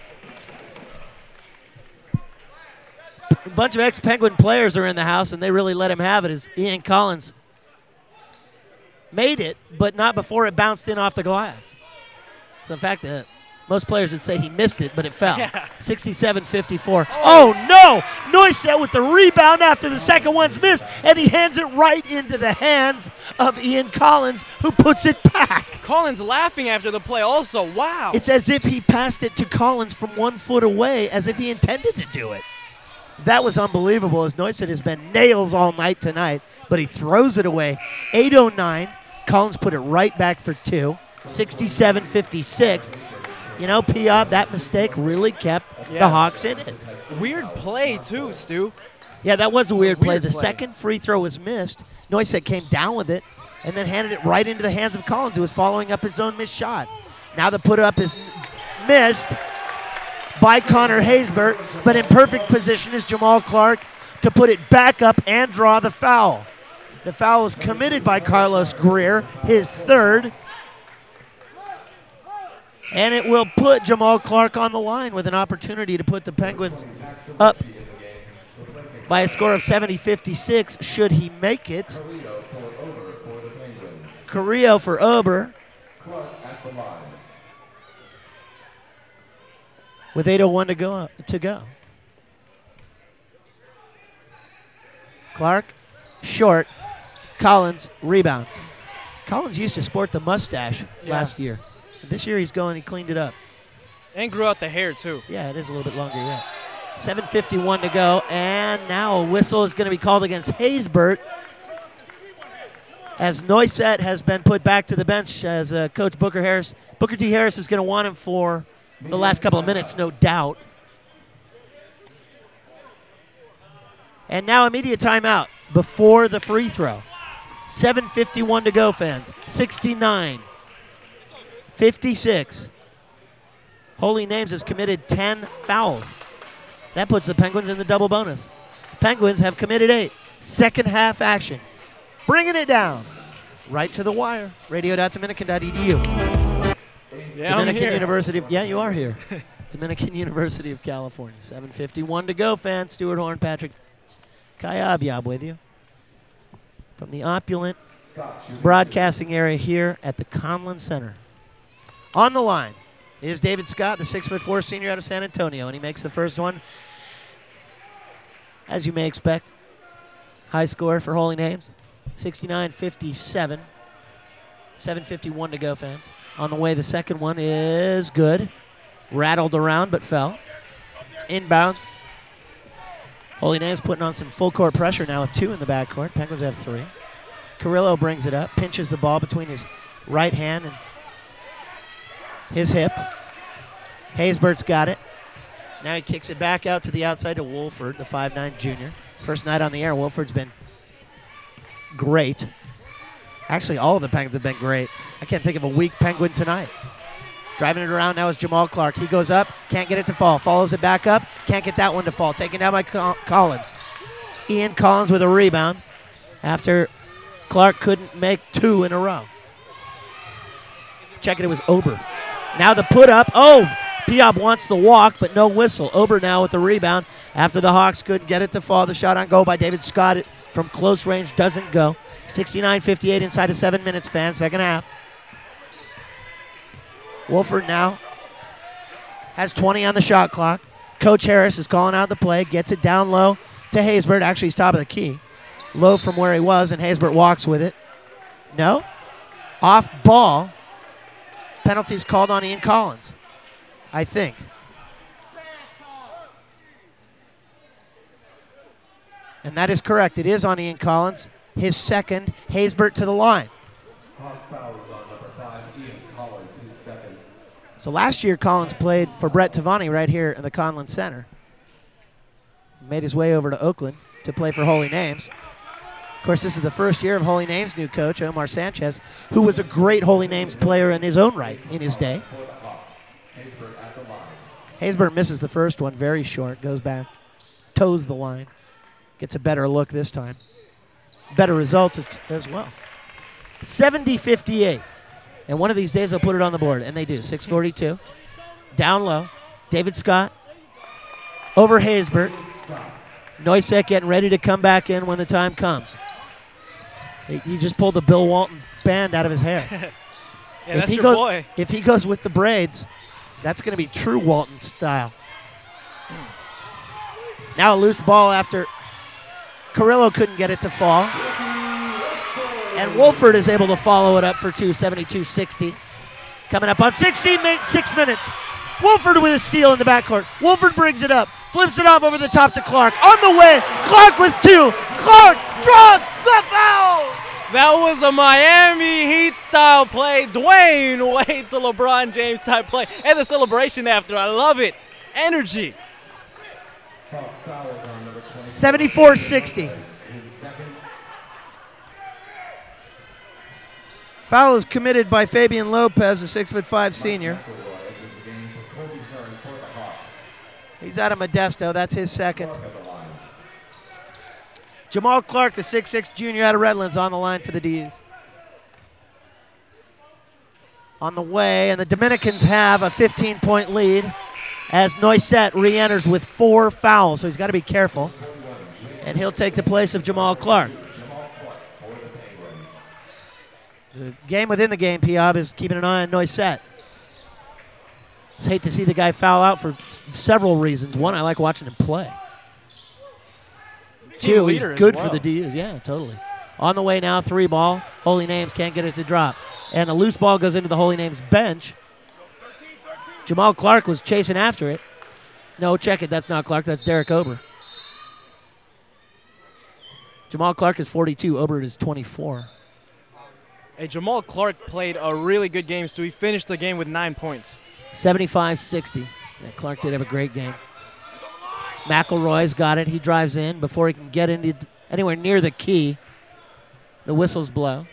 A bunch of ex-Penguin players are in the house, and they really let him have it as Ian Collins made it, but not before it bounced in off the glass. So, in fact, uh, most players would say he missed it, but it fell. Yeah. sixty-seven fifty-four. Oh, no! Neuset with the rebound after the second one's missed, and he hands it right into the hands of Ian Collins, who puts it back. Collins laughing after the play also. Wow. It's as if he passed it to Collins from one foot away, as if he intended to do it. That was unbelievable, as Neuset has been nails all night tonight, but he throws it away. eight oh nine. Collins put it right back for two. sixty-seven fifty-six. You know, P-Ob, that mistake really kept yeah. the Hawks in it. Weird play, too, Stu. Yeah, that was a weird, a weird play. The play. second free throw was missed. Neuset came down with it and then handed it right into the hands of Collins, who was following up his own missed shot. Now the put-up is missed by Connor Haysbert, but in perfect position is Jamal Clark to put it back up and draw the foul. The foul was committed by Carlos Greer, his third. And it will put Jamal Clark on the line with an opportunity to put the Penguins up by a score of seventy fifty-six should he make it. Carrillo for Ober. With eight oh one to go. To go. Clark, short. Collins, rebound. Collins used to sport the mustache yeah. last year. This year he's going, he cleaned it up. And grew out the hair, too. Yeah, it is a little bit longer, yeah. seven fifty-one to go, and now a whistle is going to be called against Haysbert as Neuset has been put back to the bench as uh, Coach Booker Harris. Booker T. Harris is going to want him for the last couple of minutes, no doubt. And now immediate timeout before the free throw. seven fifty-one to go, fans. sixty-nine fifty-six. Holy Names has committed ten fouls. That puts the Penguins in the double bonus. Penguins have committed eight. Second half action. Bringing it down. Right to the wire. radio dot dominican dot e d u. Yeah, Dominican I'm here. University of, yeah, you are here. Dominican University of California. seven fifty-one to go, fans. Stuart Horn, Patrick Kayabyab with you from the opulent broadcasting area here at the Conlon Center. On the line is David Scott, the six foot four senior out of San Antonio, and he makes the first one. As you may expect, high score for Holy Names, sixty-nine fifty-seven. seven fifty-one to go, fans. On the way, the second one is good. Rattled around, but fell. It's inbound. Holy Names putting on some full court pressure now with two in the backcourt. Penguins have three. Carrillo brings it up, pinches the ball between his right hand and his hip. Haysbert's got it. Now he kicks it back out to the outside to Wolford, the five nine junior. First night on the air, Wolford's been great. Actually, all of the Penguins have been great. I can't think of a weak Penguin tonight. Driving it around now is Jamal Clark. He goes up, can't get it to fall. Follows it back up, can't get that one to fall. Taken down by Col- Collins. Ian Collins with a rebound after Clark couldn't make two in a row. Check it, it was Ober. Now the put up. Oh, Piob wants the walk, but no whistle. Ober now with the rebound after the Hawks couldn't get it to fall. The shot on goal by David Scott from close range doesn't go. sixty-nine fifty-eight inside of seven minutes, fans, second half. Wolford now has twenty on the shot clock. Coach Harris is calling out the play, gets it down low to Haysbert. Actually, he's top of the key. Low from where he was, and Haysbert walks with it. No. Off ball. Penalties called on Ian Collins, I think. And that is correct. It is on Ian Collins. His second. Haysbert to the line. Hawk fouls on number five, Ian Collins, his second. So last year, Collins played for Brett Tavani right here in the Conlon Center. Made his way over to Oakland to play for Holy Names. Of course, this is the first year of Holy Names' new coach, Omar Sanchez, who was a great Holy Names player in his own right in his day. Haysbert misses the first one, very short, goes back, toes the line, gets a better look this time. Better result as, as well. seventy fifty-eight. And one of these days they'll put it on the board, and they do. six forty-two. Down low. David Scott. Over Haysbert. Noisek getting ready to come back in when the time comes. He, he just pulled the Bill Walton band out of his hair. yeah, if that's he your goes, boy. If he goes with the braids, that's going to be true Walton style. Now a loose ball after Carrillo couldn't get it to fall. And Wolford is able to follow it up for two, seventy-two sixty. Coming up on sixteen minutes, six minutes. Wolford with a steal in the backcourt. Wolford brings it up, flips it off over the top to Clark. On the way, Clark with two. Clark draws the foul. That was a Miami Heat style play. Dwayne Wade to LeBron James type play. And the celebration after. I love it. Energy. seventy-four sixty. Foul is committed by Fabian Lopez, a six foot five senior. He's out of Modesto. That's his second. Jamal Clark, the six six junior out of Redlands, on the line for the D's. On the way, and the Dominicans have a fifteen point lead as Noisette re-enters with four fouls, so he's got to be careful. And he'll take the place of Jamal Clark. The game within the game, Piob, is keeping an eye on Noisette. Just hate to see the guy foul out for s- several reasons. One, I like watching him play. Two, he's good well. for the D's. Yeah, totally. On the way now, three ball. Holy Names can't get it to drop. And a loose ball goes into the Holy Names bench. Jamal Clark was chasing after it. No, check it. That's not Clark. That's Derek Ober. Jamal Clark is forty-two. Ober is twenty-four. Hey, Jamal Clark played a really good game, Stu. He finished the game with nine points. seventy-five sixty. Yeah, Clark did have a great game. McElroy's got it. He drives in before he can get into anywhere near the key. The whistles blow.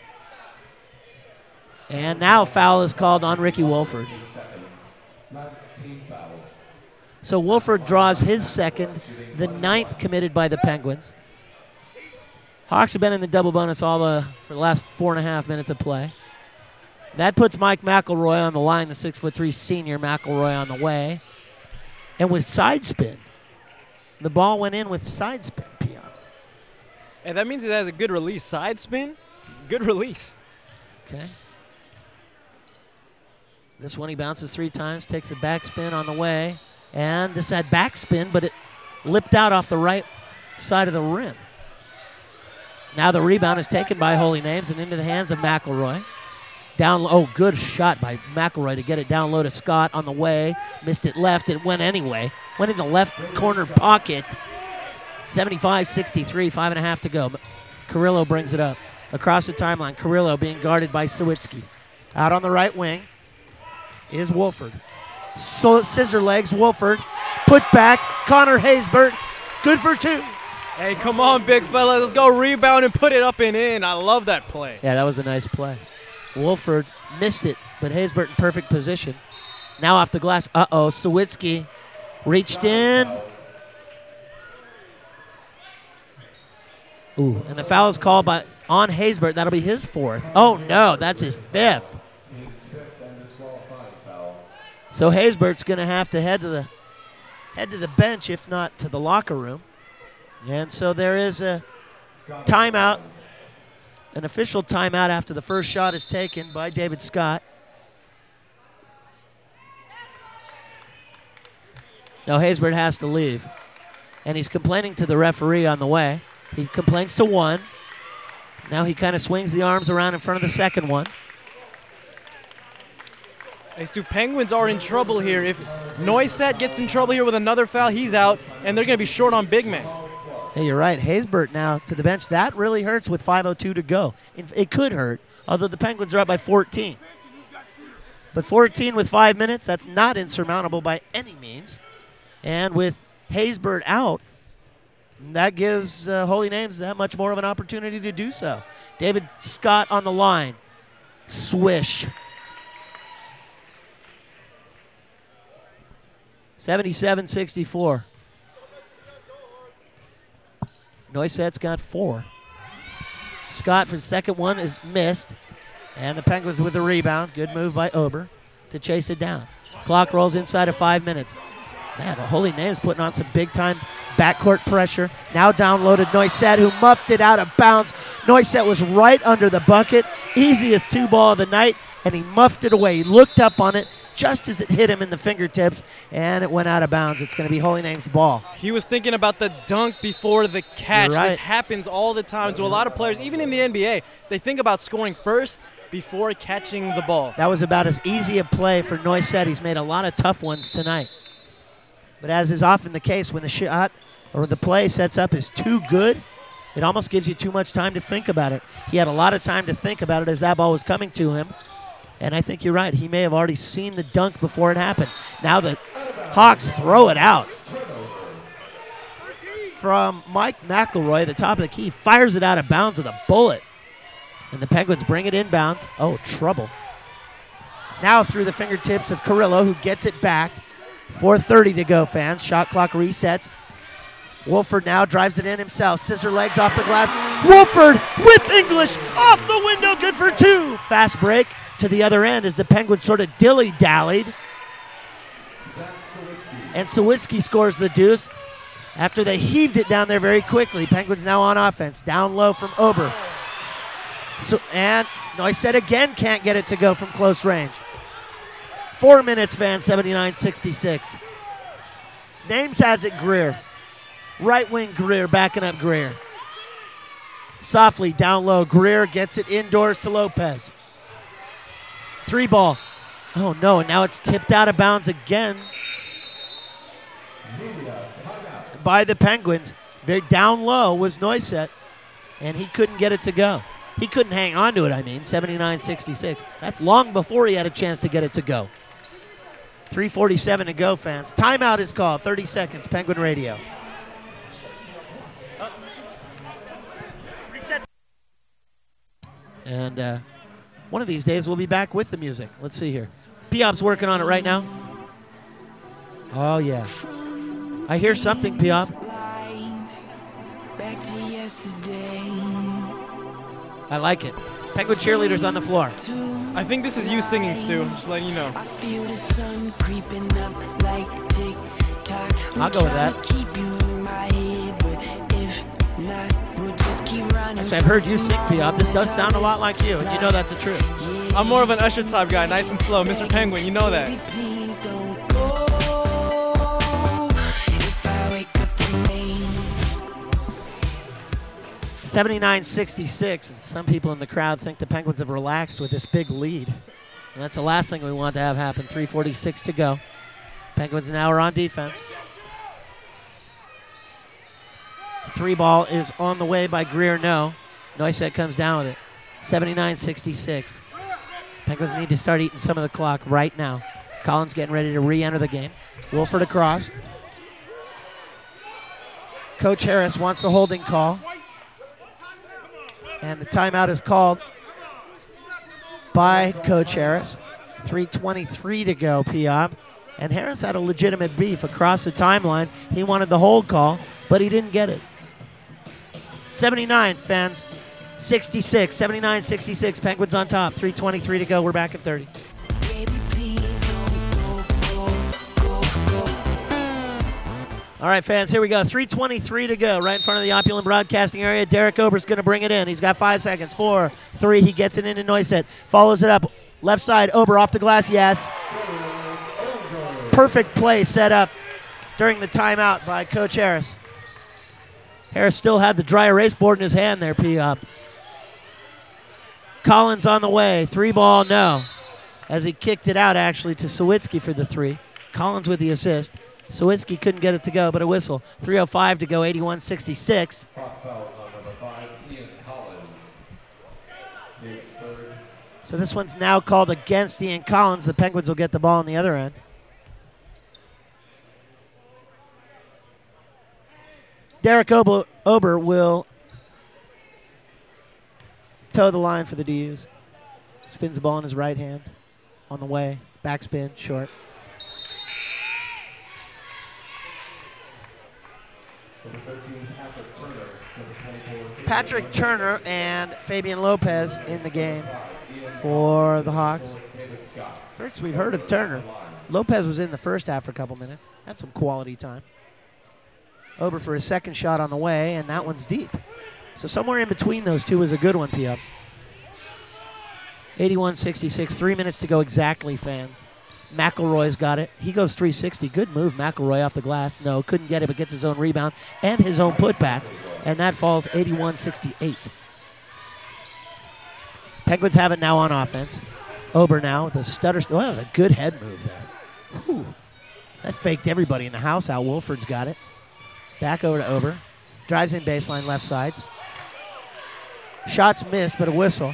And now foul is called on Ricky Wolford. So Wolford draws his second, the ninth committed by the Penguins. Hawks have been in the double bonus all the, for the last four and a half minutes of play. That puts Mike McElroy on the line, the six foot three senior McElroy on the way. And with side spin. The ball went in with side spin, Pion. And that means it has a good release. Side spin, good release. Okay. This one he bounces three times, takes a backspin on the way. And this had backspin, but it lipped out off the right side of the rim. Now the rebound is taken by Holy Names and into the hands of McElroy. Down, oh, good shot by McElroy to get it down low to Scott on the way. Missed it left. It went anyway. Went in the left corner pocket. seventy-five sixty-three, five and a half to go. Carrillo brings it up. across the timeline. Carrillo being guarded by Sawicki. Out on the right wing is Wolford. So, scissor legs, Wolford. Put back, Connor Haysbert. Good for two. Hey, come on, big fella. Let's go rebound and put it up and in. I love that play. Yeah, that was a nice play. Wolford missed it, but Haysbert in perfect position. Now off the glass. Uh-oh, Sawicki reached in. Ooh, and the foul is called by on Haysbert. That'll be his fourth. Oh, no, that's his fifth. So Haysbert's going to have to head to the head to the bench, if not to the locker room. And so there is a timeout, an official timeout after the first shot is taken by David Scott. Now Haysbert has to leave, and he's complaining to the referee on the way. He complains to one. Now he kind of swings the arms around in front of the second one. Hey, Stu, Penguins are in trouble here. If Neuset gets in trouble here with another foul, he's out, and they're going to be short on big men. Hey, you're right. Haysbert now to the bench. That really hurts with five oh two to go. It could hurt, although the Penguins are up by fourteen. But fourteen with five minutes, that's not insurmountable by any means. And with Haysbert out, that gives uh, Holy Names that much more of an opportunity to do so. David Scott on the line. Swish. seventy-seven sixty-four. Neuset's got four. Scott for the second one is missed. And the Penguins with the rebound. Good move by Ober to chase it down. Clock rolls inside of five minutes. Man, the Holy Names putting on some big-time backcourt pressure. Now downloaded Neuset, who muffed it out of bounds. Neuset was right under the bucket. Easiest two ball of the night, and he muffed it away. He looked up on it just as it hit him in the fingertips, and it went out of bounds. It's going to be Holy Names' ball. He was thinking about the dunk before the catch. Right. This happens all the time to a lot of players, even in the N B A. They think about scoring first before catching the ball. That was about as easy a play for Neuset. He's made a lot of tough ones tonight. But as is often the case, when the shot or the play sets up is too good, it almost gives you too much time to think about it. He had a lot of time to think about it as that ball was coming to him. And I think you're right. He may have already seen the dunk before it happened. Now the Hawks throw it out. From Mike McElroy, the top of the key, fires it out of bounds with a bullet. And the Penguins bring it inbounds. Oh, trouble. Now through the fingertips of Carrillo, who gets it back. four thirty to go, fans. Shot clock resets. Wolford now drives it in himself. Scissor legs off the glass. Wolford with English off the window. Good for two. Fast break to the other end as the Penguins sort of dilly-dallied. And Sawicki scores the deuce after they heaved it down there very quickly. Penguins now on offense. Down low from Ober. So, and Neuset again can't get it to go from close range. Four minutes, fans, seventy-nine sixty-six. Names has it Greer. Right wing Greer, backing up Greer. Softly down low. Greer gets it indoors to Lopez. Three ball. Oh, no, and now it's tipped out of bounds again by the Penguins. Very down low was Neuset, and he couldn't get it to go. He couldn't hang on to it, I mean, seventy-nine sixty-six. That's long before he had a chance to get it to go. three forty-seven to go, fans. Timeout is called. thirty seconds, Penguin Radio. And uh, one of these days we'll be back with the music. Let's see here. Piop's working on it right now. Oh, yeah. I hear something, Piop. I like it. Penguin cheerleaders on the floor. I think this is you singing, Stu. Just letting you know. I'll go with that. Actually, I've heard you sing, Piop. This does sound a lot like you, and you know that's the truth. I'm more of an Usher type guy, nice and slow. Mister Penguin, you know that. seventy-nine sixty-six, and some people in the crowd think the Penguins have relaxed with this big lead. And that's the last thing we want to have happen. three forty-six to go. Penguins now are on defense. Three ball is on the way by Greer, no. Neusett comes down with it. seventy-nine sixty-six. Penguins need to start eating some of the clock right now. Collins getting ready to re-enter the game. Wolford across. Coach Harris wants the holding call. And the timeout is called by Coach Harris. three twenty-three to go, P-Ob. And Harris had a legitimate beef across the timeline. He wanted the hold call, but he didn't get it. seventy-nine, fans. sixty-six, seventy-nine sixty-six. Penguins on top. three twenty-three to go. We're back at thirty. All right, fans, here we go. three twenty-three to go, right in front of the Opulent Broadcasting area. Derek Ober's going to bring it in. He's got five seconds. Four, three. He gets it into Neusett. Follows it up. Left side, Ober off the glass, yes. Perfect play set up during the timeout by Coach Harris. Harris still had the dry erase board in his hand there, P-Op. Collins on the way. Three ball, no. As he kicked it out, actually, to Sawicki for the three. Collins with the assist. Sawicki couldn't get it to go, but a whistle. three oh five to go, eighty-one sixty-six. So this one's now called against Ian Collins. The Penguins will get the ball on the other end. Derek Ober, Ober will toe the line for the D Us. Spins the ball in his right hand. On the way. Backspin, short. Patrick Turner and Fabian Lopez in the game for the Hawks. First we've heard of Turner. Lopez was in the first half for a couple minutes. Had some quality time. Ober for his second shot on the way, and that one's deep. So somewhere in between those two is a good one, P-Up. eighty-one sixty-six, three minutes to go exactly, fans. McElroy's got it. He goes three sixty. Good move, McElroy off the glass. No, couldn't get it, but gets his own rebound and his own putback, and that falls eighty-one sixty-eight. Penguins have it now on offense. Ober now with a stutter. Oh, that was a good head move there. Whew. That faked everybody in the house out. Wolford's got it. Back over to Ober. Drives in baseline left sides. Shots missed, but a whistle.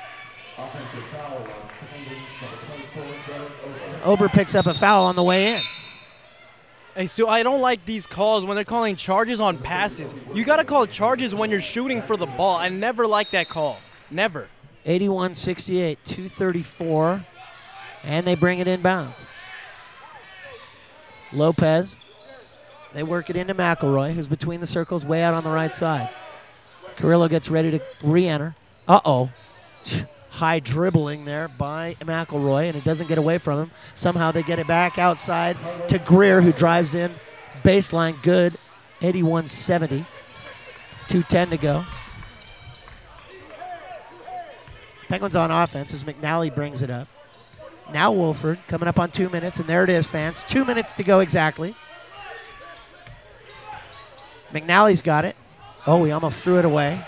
Ober picks up a foul on the way in. Hey, Stu, I don't like these calls when they're calling charges on passes. You got to call charges when you're shooting for the ball. I never like that call. Never. eighty-one sixty-eight, two thirty-four, and they bring it inbounds. Lopez. They work it into McElroy, who's between the circles way out on the right side. Carrillo gets ready to re-enter. Uh-oh. High dribbling there by McElroy, and it doesn't get away from him. Somehow they get it back outside to Greer, who drives in. Baseline good, eighty-one seventy. two ten to go. Penguins on offense as McNally brings it up. Now Wolford coming up on two minutes, and there it is, fans. Two minutes to go exactly. McNally's got it. Oh, he almost threw it away.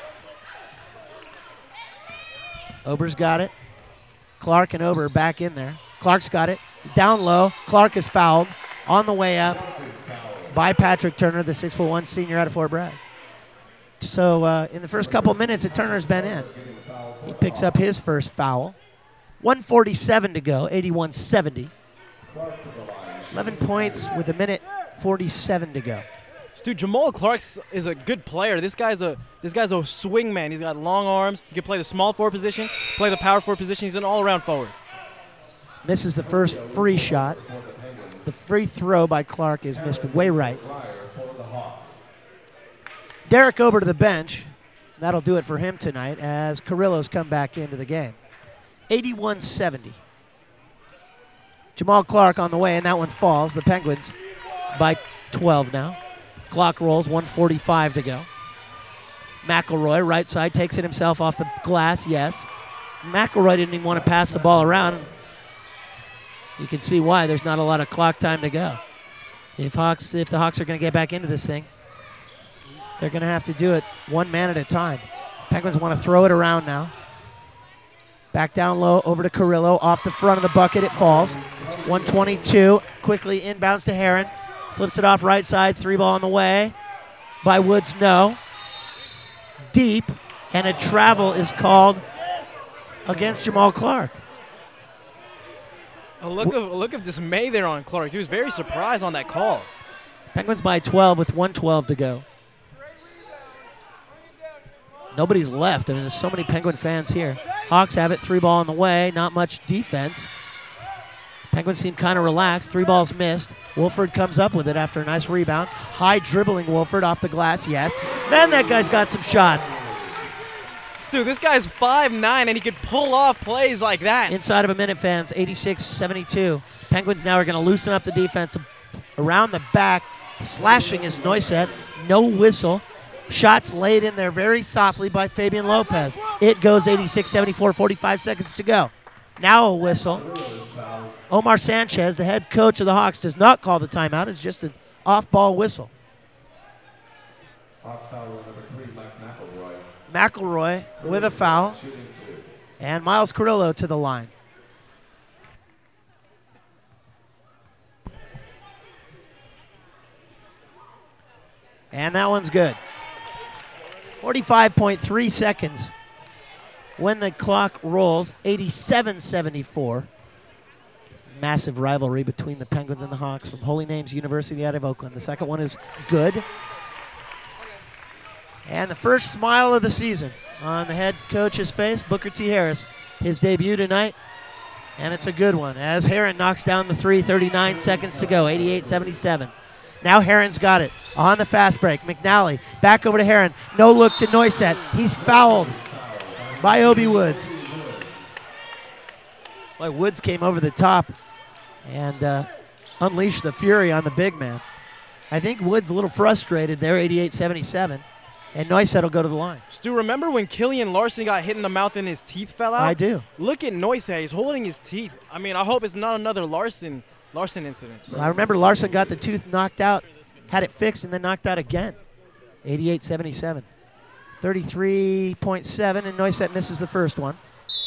Ober's got it. Clark and Ober back in there. Clark's got it. Down low. Clark is fouled on the way up by Patrick Turner, the six foot one senior out of Fort Bragg. So uh, in the first couple minutes that Turner's been in, he picks up his first foul. one forty-seven to go, eighty-one seventy. eleven points with a minute forty-seven to go. Dude, Jamal Clark is a good player. This guy's a this guy's a swing man. He's got long arms. He can play the small forward position, play the power forward position. He's an all-around forward. Misses the first free shot. The free throw by Clark is missed way right. Derek Ober to the bench. That'll do it for him tonight as Carrillo's come back into the game. eighty-one seventy. Jamal Clark on the way, and that one falls. The Penguins by twelve now. Clock rolls, one forty-five to go. McElroy, right side, takes it himself off the glass, yes. McElroy didn't even want to pass the ball around. You can see why. There's not a lot of clock time to go. If Hawks, if the Hawks are going to get back into this thing, they're going to have to do it one man at a time. Penguins want to throw it around now. Back down low, over to Carrillo. Off the front of the bucket, it falls. one twenty-two, quickly inbounds to Heron. Flips it off right side, three ball on the way. By Woods, no. Deep, and a travel is called against Jamal Clark. A look of a look of dismay there on Clark. He was very surprised on that call. Penguins by twelve with one twelve to go. Nobody's left. I mean, there's so many Penguin fans here. Hawks have it, three ball on the way, not much defense. Penguins seem kind of relaxed, three balls missed. Wolford comes up with it after a nice rebound. High dribbling Wolford off the glass, yes. Man, that guy's got some shots. Stu, this guy's five nine and he could pull off plays like that. Inside of a minute, fans, eighty-six seventy-two. Penguins now are going to loosen up the defense around the back. Slashing is Neuset. No whistle. Shots laid in there very softly by Fabian Lopez. It goes eighty-six seventy-four, forty-five seconds to go. Now a whistle. Omar Sanchez, the head coach of the Hawks, does not call the timeout. It's just an off-ball whistle. McElroy with a foul. And Miles Carrillo to the line. And that one's good. forty-five point three seconds when the clock rolls, eighty-seven seventy-four. Massive rivalry between the Penguins and the Hawks from Holy Names University out of Oakland. The second one is good. And the first smile of the season on the head coach's face, Booker T. Harris. His debut tonight, and it's a good one as Heron knocks down the three, thirty-nine seconds to go, eighty-eight seventy-seven. Now Heron's got it on the fast break. McNally back over to Heron. No look to Neuset. He's fouled by Obi Woods. Boy, Woods came over the top and uh, unleashed the fury on the big man. I think Woods a little frustrated there, eighty-eight seventy-seven. And Neuset will go to the line. Stu, remember when Killian Larson got hit in the mouth and his teeth fell out? I do. Look at Neuset. He's holding his teeth. I mean, I hope it's not another Larson Larson incident. I remember Larson got the tooth knocked out, had it fixed, and then knocked out again. eighty-eight seventy-seven. thirty-three point seven, and Neuset misses the first one.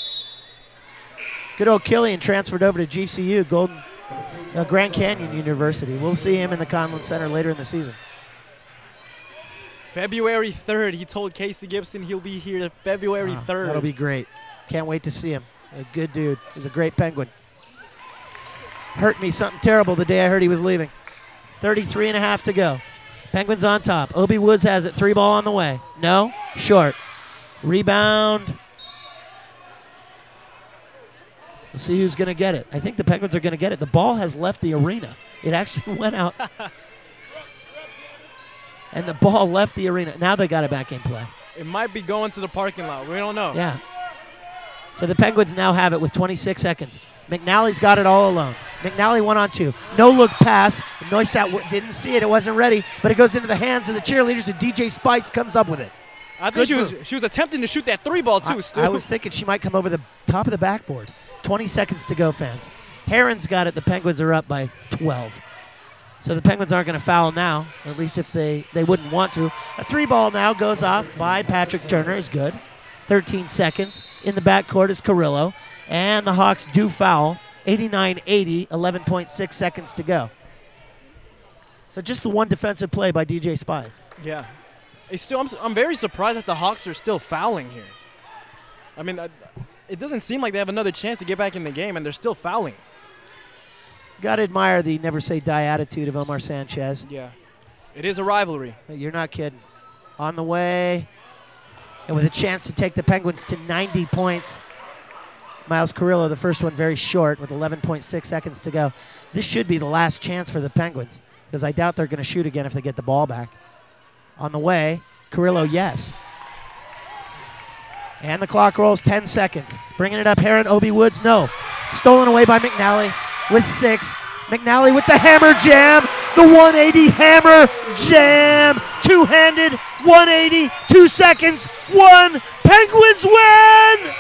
Good old Killian transferred over to G C U, Golden, uh, Grand Canyon University. We'll see him in the Conlon Center later in the season. February third, he told Casey Gibson he'll be here February third. That'll be great. Can't wait to see him. A good dude. He's a great Penguin. Hurt me something terrible the day I heard he was leaving. thirty-three and a half to go. Penguins on top. Obi Woods has it. Three ball on the way. No. Short. Rebound. We'll see who's going to get it. I think the Penguins are going to get it. The ball has left the arena. It actually went out. And the ball left the arena. Now they got it back in play. It might be going to the parking lot. We don't know. Yeah. So the Penguins now have it with twenty-six seconds. McNally's got it all alone. McNally one on two. No look pass. Neuset didn't see it. It wasn't ready, but it goes into the hands of the cheerleaders, and D J Spice comes up with it. I think she was, she was attempting to shoot that three ball, too, I, Stu. I was thinking she might come over the top of the backboard. twenty seconds to go, fans. Heron's got it. The Penguins are up by twelve. So the Penguins aren't going to foul now, at least if they, they wouldn't want to. A three ball now goes off by Patrick Turner is good. thirteen seconds. In the backcourt is Carrillo. And the Hawks do foul. eighty-nine eighty, eleven point six seconds to go. So just the one defensive play by D J Spies. Yeah. Hey, Stu, I'm, I'm very surprised that the Hawks are still fouling here. I mean, uh, it doesn't seem like they have another chance to get back in the game, and they're still fouling. Got to admire the never say die attitude of Omar Sanchez. Yeah. It is a rivalry. You're not kidding. On the way, and with a chance to take the Penguins to ninety points. Miles Carrillo, the first one very short with eleven point six seconds to go. This should be the last chance for the Penguins because I doubt they're going to shoot again if they get the ball back. On the way, Carrillo, yes. And the clock rolls, ten seconds. Bringing it up, Heron, Obi Woods, no. Stolen away by McNally with six. McNally with the hammer jam, the one eighty hammer jam. Two-handed, one eighty, two seconds, one. Penguins win!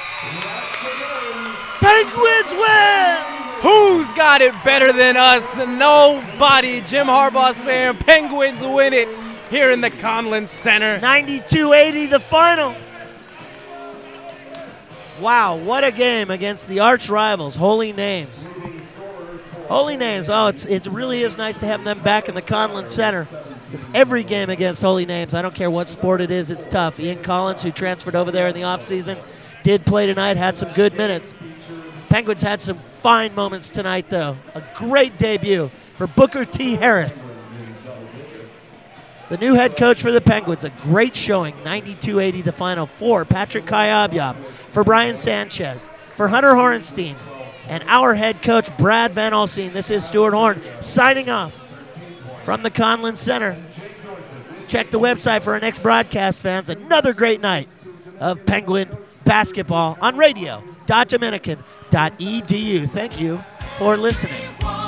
Penguins win! Who's got it better than us? Nobody. Jim Harbaugh saying Penguins win it here in the Conlon Center. ninety-two eighty the final. Wow, what a game against the arch rivals, Holy Names. Holy Names, oh, it's, it really is nice to have them back in the Conlon Center. Because every game against Holy Names, I don't care what sport it is, it's tough. Ian Collins, who transferred over there in the offseason, did play tonight, had some good minutes. Penguins had some fine moments tonight, though. A great debut for Booker T. Harris, the new head coach for the Penguins. A great showing, ninety-two eighty the final for Patrick Kayabyob, for Brian Sanchez, for Hunter Horenstein, and our head coach, Brad Van Alsteen. This is Stuart Horn signing off from the Conlin Center. Check the website for our next broadcast, fans. Another great night of Penguin basketball on radio dot dominican dot e d u. Thank you for listening.